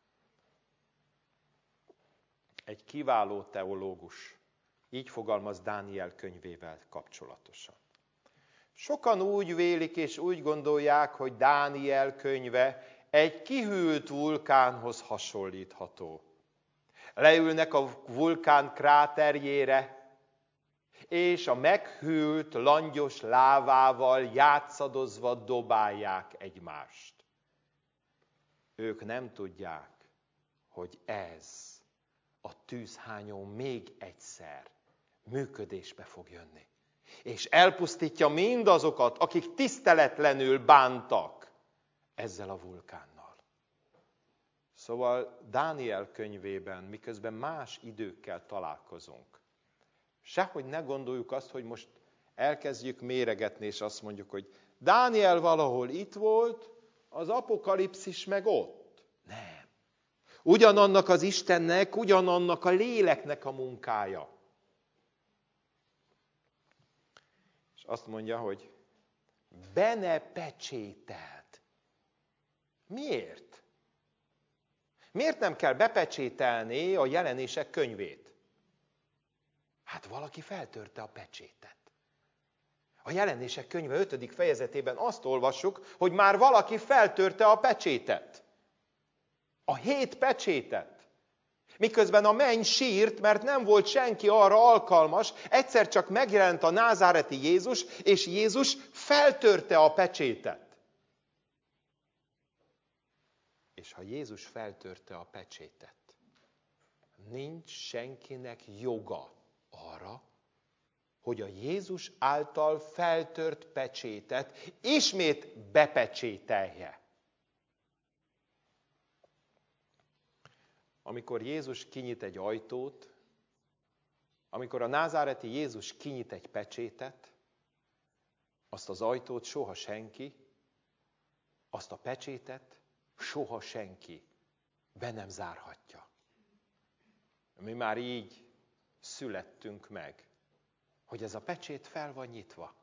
Egy kiváló teológus így fogalmaz Dániel könyvével kapcsolatosan. Sokan úgy vélik és úgy gondolják, hogy Dániel könyve egy kihűlt vulkánhoz hasonlítható. Leülnek a vulkán kráterjére, és a meghűlt, langyos lávával játszadozva dobálják egymást. Ők nem tudják, hogy ez a tűzhányó még egyszer működésbe fog jönni. És elpusztítja mindazokat, akik tiszteletlenül bántak ezzel a vulkánnal. Szóval Dániel könyvében, miközben más időkkel találkozunk, sehogy ne gondoljuk azt, hogy most elkezdjük méregetni, és azt mondjuk, hogy Dániel valahol itt volt, az apokalipszis meg ott. Nem. Ugyanannak az Istennek, ugyanannak a léleknek a munkája. És azt mondja, hogy bene pecsételt. Miért? Miért nem kell bepecsételni a Jelenések könyvét? Hát valaki feltörte a pecsétet. A Jelenések könyve ötödik fejezetében azt olvassuk, hogy már valaki feltörte a pecsétet. A hét pecsétet. Miközben a menny sírt, mert nem volt senki arra alkalmas, egyszer csak megjelent a názáreti Jézus, és Jézus feltörte a pecsétet. És ha Jézus feltörte a pecsétet, nincs senkinek joga arra, hogy a Jézus által feltört pecsétet ismét bepecsételje. Amikor Jézus kinyit egy ajtót, amikor a názáreti Jézus kinyit egy pecsétet, azt az ajtót soha senki, azt a pecsétet soha senki be nem zárhatja. Mi már így születtünk meg, hogy ez a pecsét fel van nyitva.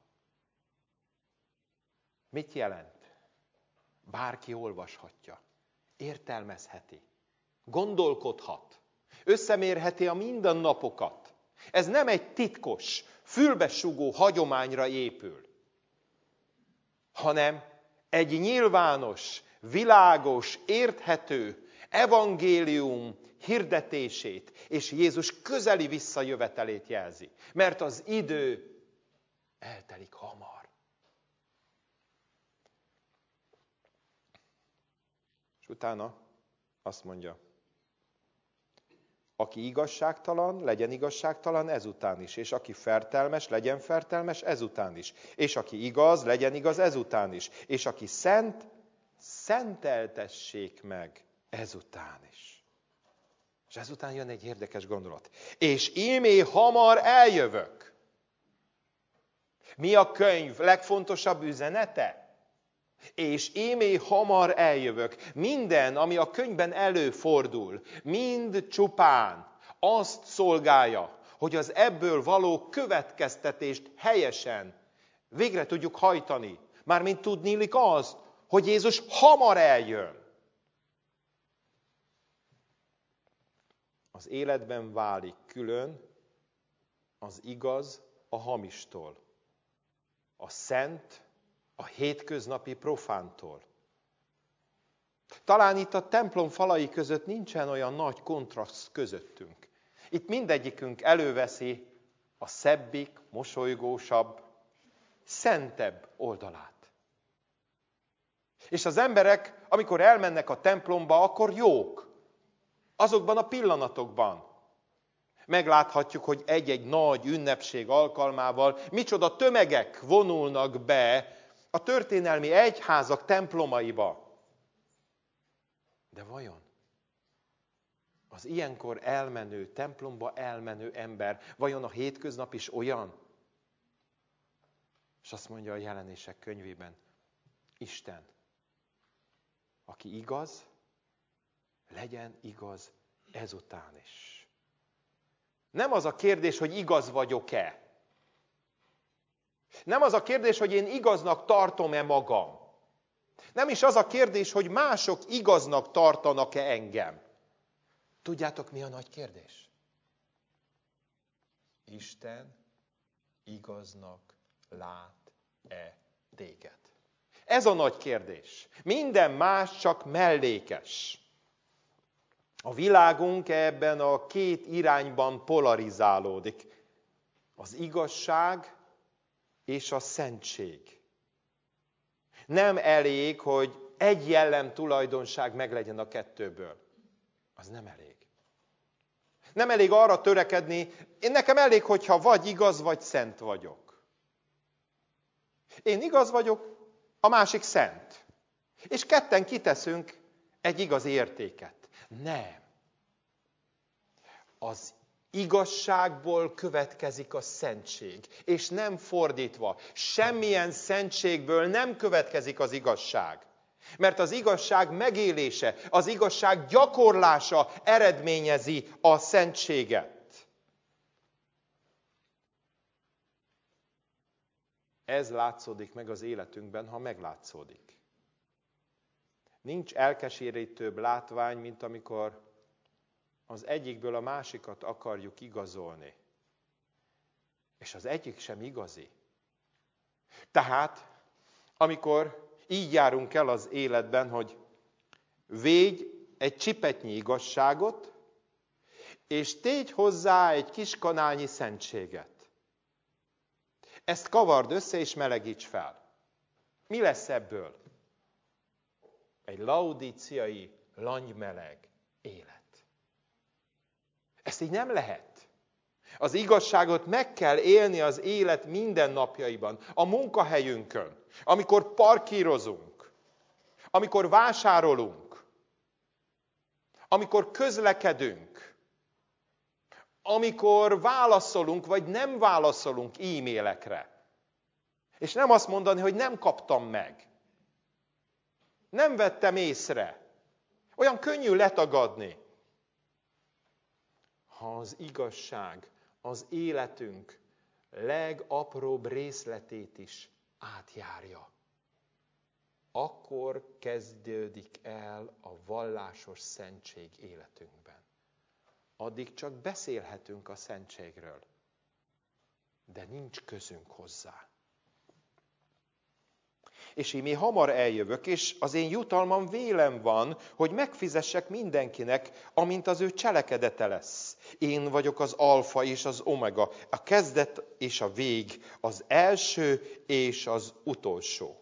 Mit jelent? Bárki olvashatja, értelmezheti, gondolkodhat, összemérheti a mindennapokat. Ez nem egy titkos, fülbesugó hagyományra épül, hanem egy nyilvános, világos, érthető evangélium hirdetését és Jézus közeli visszajövetelét jelzi. Mert az idő eltelik hamar. És utána azt mondja, aki igazságtalan, legyen igazságtalan ezután is, és aki fertelmes, legyen fertelmes ezután is, és aki igaz, legyen igaz ezután is, és aki szent, szenteltessék meg ezután is. És ezután jön egy érdekes gondolat. És ímé hamar eljövök. Mi a könyv legfontosabb üzenete? És ímé hamar eljövök. Minden, ami a könyvben előfordul, mind csupán azt szolgálja, hogy az ebből való következtetést helyesen végre tudjuk hajtani. Mármint tudniillik az, hogy Jézus hamar eljön. Az életben válik külön az igaz a hamistól, a szent a hétköznapi profántól. Talán itt a templom falai között nincsen olyan nagy kontraszt közöttünk. Itt mindegyikünk előveszi a szebbik, mosolygósabb, legszentebb oldalát. És az emberek, amikor elmennek a templomba, akkor jók. Azokban a pillanatokban. Megláthatjuk, hogy egy-egy nagy ünnepség alkalmával micsoda tömegek vonulnak be a történelmi egyházak templomaiba. De vajon az ilyenkor elmenő, templomba elmenő ember, vajon a hétköznap is olyan? És azt mondja a Jelenések könyvében, Isten, aki igaz, legyen igaz ezután is. Nem az a kérdés, hogy igaz vagyok-e. Nem az a kérdés, hogy én igaznak tartom-e magam. Nem is az a kérdés, hogy mások igaznak tartanak-e engem. Tudjátok, mi a nagy kérdés? Isten igaznak lát-e téged? Ez a nagy kérdés. Minden más csak mellékes. A világunk ebben a két irányban polarizálódik. Az igazság és a szentség. Nem elég, hogy egy jellem tulajdonság meglegyen a kettőből. Az nem elég. Nem elég arra törekedni, én nekem elég, hogyha vagy igaz, vagy szent vagyok. Én igaz vagyok, a másik szent. És ketten kiteszünk egy igazi értéket. Nem. Az igazságból következik a szentség, és nem fordítva. Semmilyen szentségből nem következik az igazság. Mert az igazság megélése, az igazság gyakorlása eredményezi a szentséget. Ez látszódik meg az életünkben, ha meglátszódik. Nincs elkeserítőbb látvány, mint amikor az egyikből a másikat akarjuk igazolni. És az egyik sem igazi. Tehát, amikor így járunk el az életben, hogy védj egy csipetnyi igazságot, és tégy hozzá egy kis kanálnyi szentséget. Ezt kavard össze, és melegíts fel. Mi lesz ebből? Egy laudíciai, langymeleg élet. Ezt így nem lehet. Az igazságot meg kell élni az élet mindennapjaiban, a munkahelyünkön, amikor parkírozunk, amikor vásárolunk, amikor közlekedünk, amikor válaszolunk, vagy nem válaszolunk e-mailekre. És nem azt mondani, hogy nem kaptam meg. Nem vettem észre. Olyan könnyű letagadni. Ha az igazság az életünk legapróbb részletét is átjárja, akkor kezdődik el a vallásos szentség életünkben. Addig csak beszélhetünk a szentségről, de nincs közünk hozzá. És én hamar eljövök, és az én jutalmam vélem van, hogy megfizessek mindenkinek, amint az ő cselekedete lesz. Én vagyok az alfa és az omega, a kezdet és a vég, az első és az utolsó.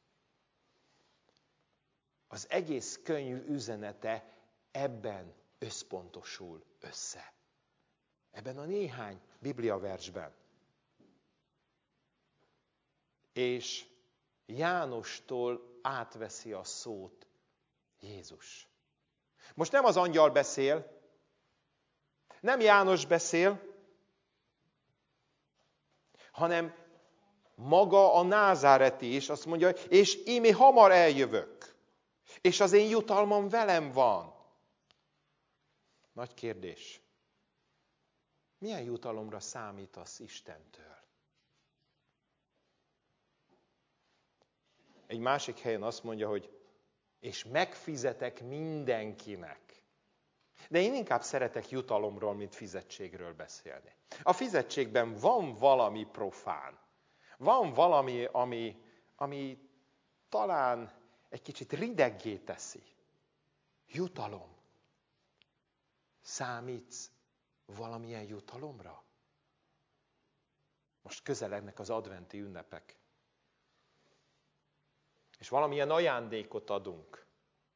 Az egész könyv üzenete ebben összpontosul össze. Ebben a néhány bibliaversben. És Jánostól átveszi a szót Jézus. Most nem az angyal beszél, nem János beszél, hanem maga a názáreti is azt mondja, és íme hamar eljövök, és az én jutalmam velem van. Nagy kérdés. Milyen jutalomra számítasz Istentől? Egy másik helyen azt mondja, hogy és megfizetek mindenkinek. De én inkább szeretek jutalomról, mint fizetségről beszélni. A fizetségben van valami profán. Van valami, ami, ami talán egy kicsit rideggé teszi. Jutalom. Számítsz valamilyen jutalomra? Most közelednek az adventi ünnepek. és valamilyen ajándékot adunk,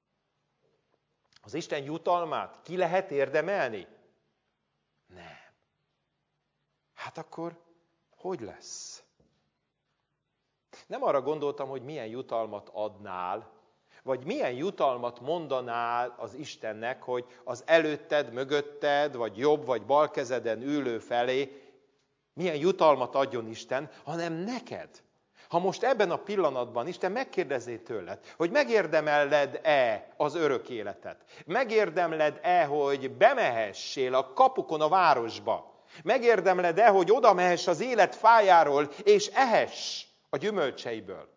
az Isten jutalmát ki lehet érdemelni? Nem. Hát akkor hogy lesz? Nem arra gondoltam, hogy milyen jutalmat adnál, vagy milyen jutalmat mondanál az Istennek, hogy az előtted, mögötted, vagy jobb, vagy bal kezeden ülő felé milyen jutalmat adjon Isten, hanem neked. Ha most ebben a pillanatban Isten megkérdezné tőled, hogy megérdemelled-e az örök életet? Megérdemled-e, hogy bemehessél a kapukon a városba? Megérdemled-e, hogy oda mehess az élet fájáról, és ehess a gyümölcseiből?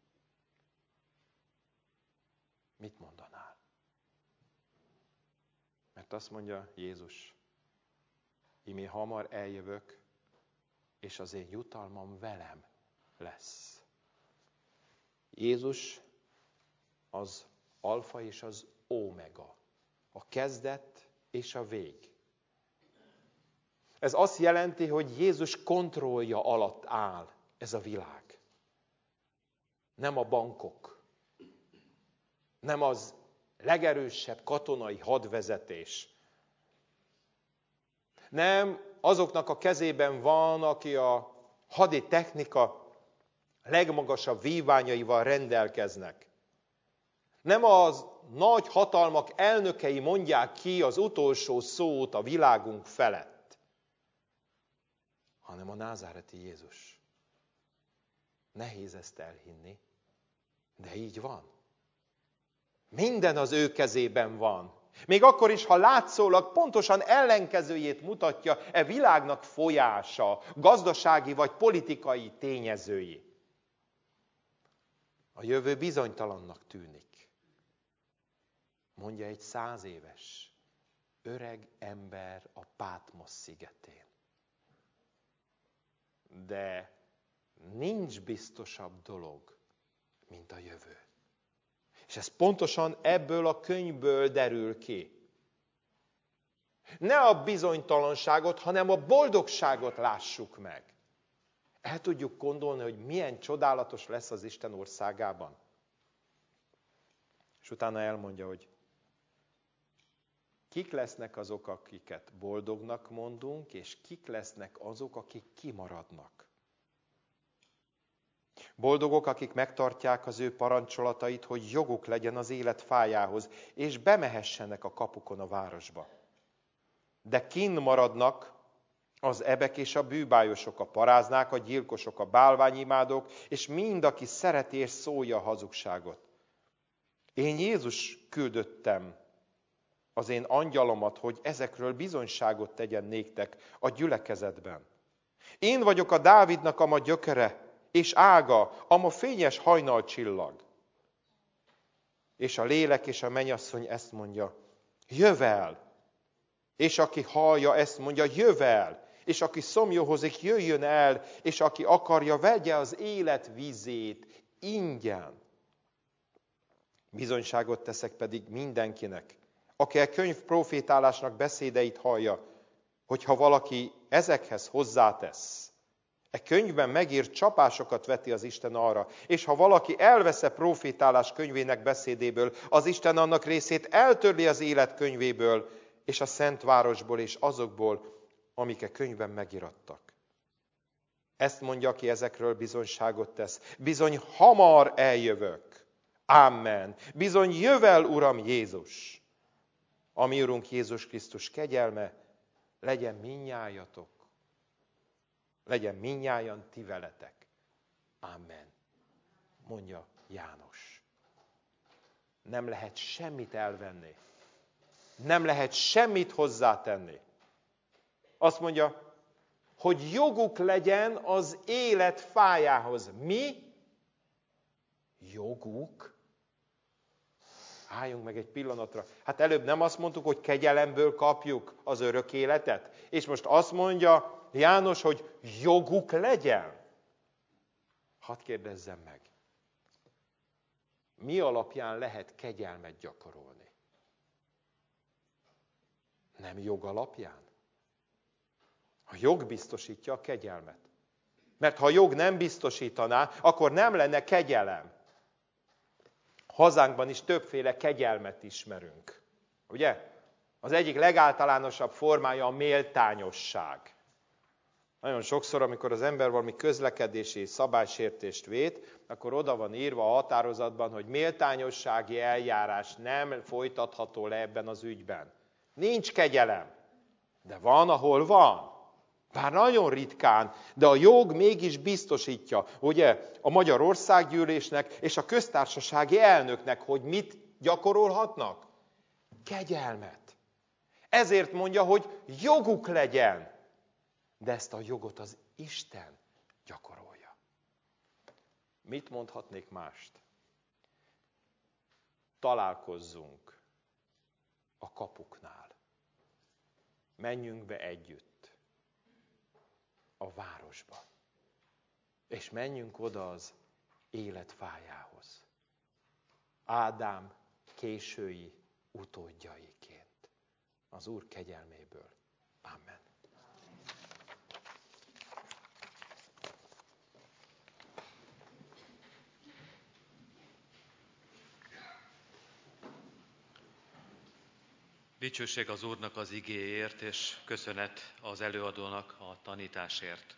Mit mondanál? Mert azt mondja Jézus, imé hamar eljövök, és az én jutalmam velem lesz. Jézus az alfa és az ómega, a kezdet és a vég. Ez azt jelenti, hogy Jézus kontrollja alatt áll ez a világ. Nem a bankok, nem az legerősebb katonai hadvezetés. Nem azoknak a kezében van, aki a haditechnika legmagasabb víványaival rendelkeznek. Nem az nagy hatalmak elnökei mondják ki az utolsó szót a világunk felett, hanem a názáreti Jézus. Nehéz ezt elhinni, de így van. Minden az ő kezében van. Még akkor is, ha látszólag pontosan ellenkezőjét mutatja e világnak folyása, gazdasági vagy politikai tényezői. A jövő bizonytalannak tűnik. Mondja egy száz éves öreg ember a Pátmos szigetén. De nincs biztosabb dolog, mint a jövő. És ez pontosan ebből a könyvből derül ki. Ne a bizonytalanságot, hanem a boldogságot lássuk meg. El tudjuk gondolni, hogy milyen csodálatos lesz az Isten országában. És utána elmondja, hogy kik lesznek azok, akiket boldognak mondunk, és kik lesznek azok, akik kimaradnak. Boldogok, akik megtartják az ő parancsolatait, hogy joguk legyen az élet fájához, és bemehessenek a kapukon a városba. De kinn maradnak az ebek és a bűbájosok, a paráznák, a gyilkosok, a bálványimádók, és mind, aki szereti és szólja a hazugságot. Én Jézus küldöttem az én angyalomat, hogy ezekről bizonyságot tegyen néktek a gyülekezetben. Én vagyok a Dávidnak ama gyökere, és ága, ama fényes hajnalcsillag. És a lélek és a mennyasszony ezt mondja, jövel! És aki hallja, ezt mondja, jövel! És aki szomjóhozik, jöjjön el, és aki akarja, vegye az élet vízét ingyen. Bizonyságot teszek pedig mindenkinek, aki a könyv profétálásnak beszédeit hallja, hogyha valaki ezekhez hozzátesz. E könyvben megírt csapásokat veti az Isten arra, és ha valaki elvesz a profétálás könyvének beszédéből, az Isten annak részét eltörli az élet könyvéből, és a szent városból, és azokból, amik a könyvben megirattak. Ezt mondja, aki ezekről bizonyságot tesz. Bizony hamar eljövök. Amen. Bizony jövel, Uram Jézus. A mi Urunk Jézus Krisztus kegyelme legyen minnyájatok. Legyen minnyájan ti veletek. Amen. Mondja János. Nem lehet semmit elvenni. Nem lehet semmit hozzátenni. Azt mondja, hogy joguk legyen az élet fájához. Mi? Joguk? Álljunk meg egy pillanatra. Hát előbb nem azt mondtuk, hogy kegyelemből kapjuk az örök életet? És most azt mondja János, hogy joguk legyen? Hadd kérdezzem meg. Mi alapján lehet kegyelmet gyakorolni? Nem jog alapján? A jog biztosítja a kegyelmet. Mert ha a jog nem biztosítaná, akkor nem lenne kegyelem. hazánkban is többféle kegyelmet ismerünk. Ugye? Az egyik legáltalánosabb formája a méltányosság. Nagyon sokszor, amikor az ember valami közlekedési szabálysértést vét, akkor oda van írva a határozatban, hogy méltányossági eljárás nem folytatható le ebben az ügyben. Nincs kegyelem, de van, ahol van. Bár nagyon ritkán, de a jog mégis biztosítja, ugye, a Magyar Országgyűlésnek és a köztársasági elnöknek, hogy mit gyakorolhatnak? Kegyelmet. Ezért mondja, hogy joguk legyen. De ezt a jogot az Isten gyakorolja. Mit mondhatnék mást? Találkozzunk a kapuknál. Menjünk be együtt a városba. És menjünk oda az élet fájához. Ádám késői utódjaiként. Az Úr kegyelméből. Amen. Dicsőség az Úrnak az igéért, és köszönet az előadónak a tanításért.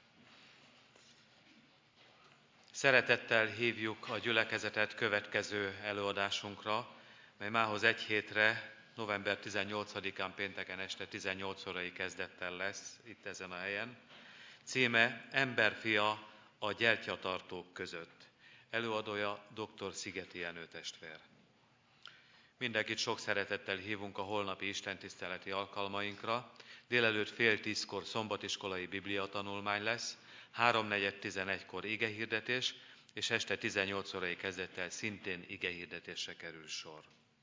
Szeretettel hívjuk a gyülekezetet következő előadásunkra, mely mához egy hétre, november tizennyolcadikán pénteken este tizennyolc órai kezdettel lesz itt ezen a helyen. Címe Emberfia a gyertyatartók között. Előadója dr. Szigeti Jenő testvér. Mindenkit sok szeretettel hívunk a holnapi istentiszteleti alkalmainkra. Délelőtt fél tízkor szombatiskolai bibliatanulmány lesz, háromnegyed tizenegykor igehirdetés, és este tizennyolc órai kezdettel szintén igehirdetésre kerül sor.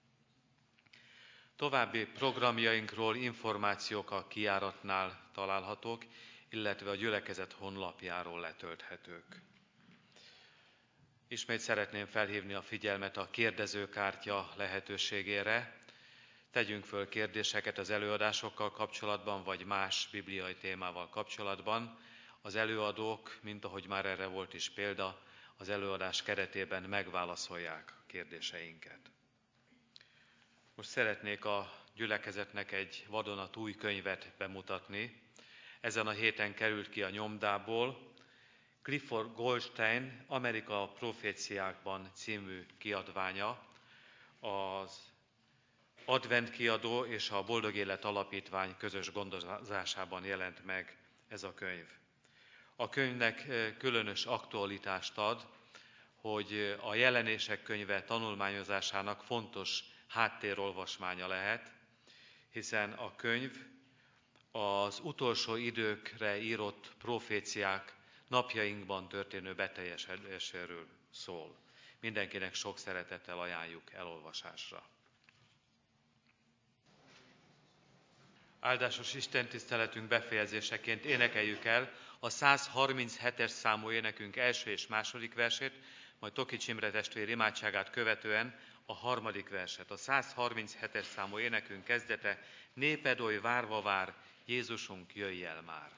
További programjainkról információk a kijáratnál találhatók, illetve a gyülekezet honlapjáról letölthetők. Ismét szeretném felhívni a figyelmet a kérdezőkártya lehetőségére. Tegyünk föl kérdéseket az előadásokkal kapcsolatban, vagy más bibliai témával kapcsolatban. Az előadók, mint ahogy már erre volt is példa, az előadás keretében megválaszolják a kérdéseinket. Most szeretnék a gyülekezetnek egy vadonatúj könyvet bemutatni. Ezen a héten került ki a nyomdából Clifford Goldstein Amerika proféciákban című kiadványa, az Advent kiadó és a Boldog Élet Alapítvány közös gondozásában jelent meg ez a könyv. A könyvnek különös aktualitást ad, hogy a Jelenések könyve tanulmányozásának fontos háttérolvasmánya lehet, hiszen a könyv az utolsó időkre írott proféciák napjainkban történő beteljesedéséről szól. Mindenkinek sok szeretettel ajánljuk elolvasásra. Áldásos istentiszteletünk befejezéseként énekeljük el a száz harminchetes számú énekünk első és második versét, majd Tokics Imre testvér imádságát követően a harmadik verset. A száz harminchetes számú énekünk kezdete: Néped oly várva vár, Jézusunk, jöjj el már!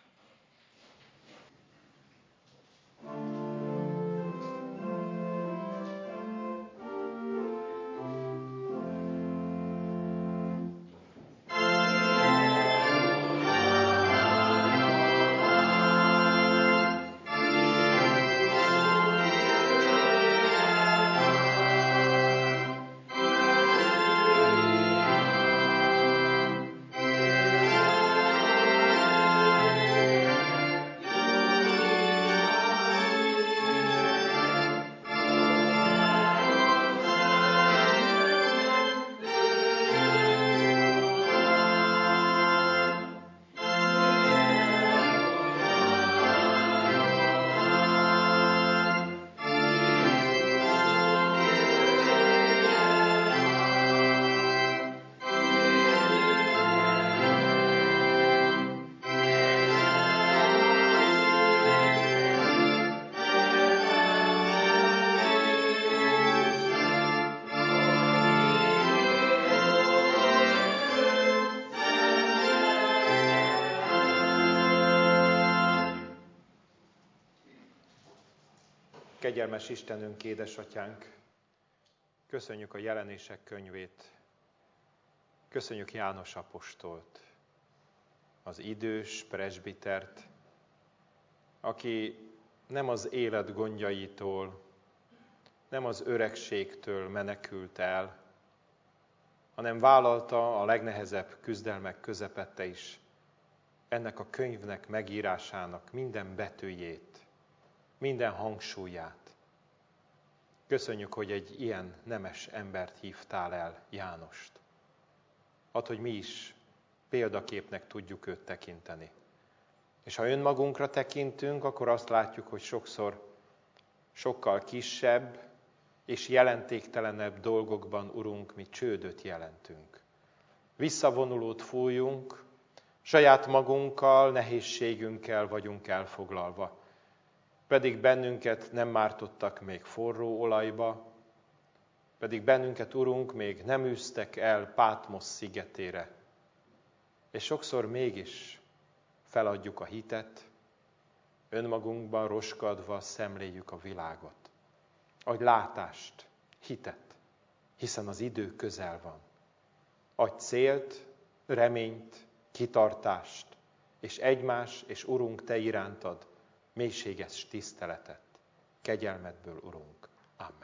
Kegyelmes Istenünk, édesatyánk, Köszönjük a Jelenések könyvét, köszönjük János apostolt, az idős presbitert, aki nem az élet gondjaitól, nem az öregségtől menekült el, hanem vállalta a legnehezebb küzdelmek közepette is ennek a könyvnek megírásának minden betűjét, minden hangsúlyát. Köszönjük, hogy egy ilyen nemes embert hívtál el, Jánost. Add, hogy mi is példaképnek tudjuk őt tekinteni. És ha önmagunkra tekintünk, akkor azt látjuk, hogy sokszor sokkal kisebb és jelentéktelenebb dolgokban, Urunk, mi csődöt jelentünk. Visszavonulót fújunk, saját magunkkal, nehézségünkkel vagyunk elfoglalva. Pedig bennünket nem mártottak még forró olajba, pedig bennünket, Urunk, még nem űztek el Pátmosz szigetére. És sokszor mégis feladjuk a hitet, önmagunkban roskadva szemléljük a világot. Adj látást, hitet, hiszen az idő közel van. Adj célt, reményt, kitartást, és egymás és Urunk, Te irántad mélységes tiszteletet. Kegyelmedből, Urunk. Amen.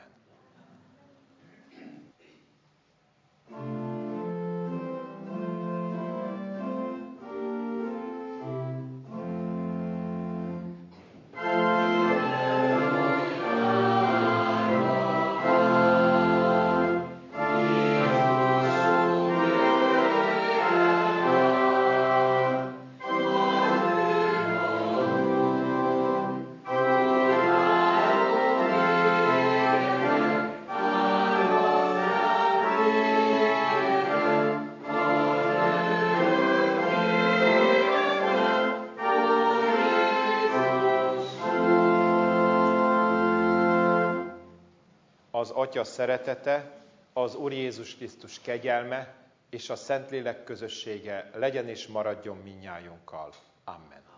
Az Atya szeretete, az Úr Jézus Krisztus kegyelme és a Szentlélek közössége legyen és maradjon mindnyájunkkal. Amen.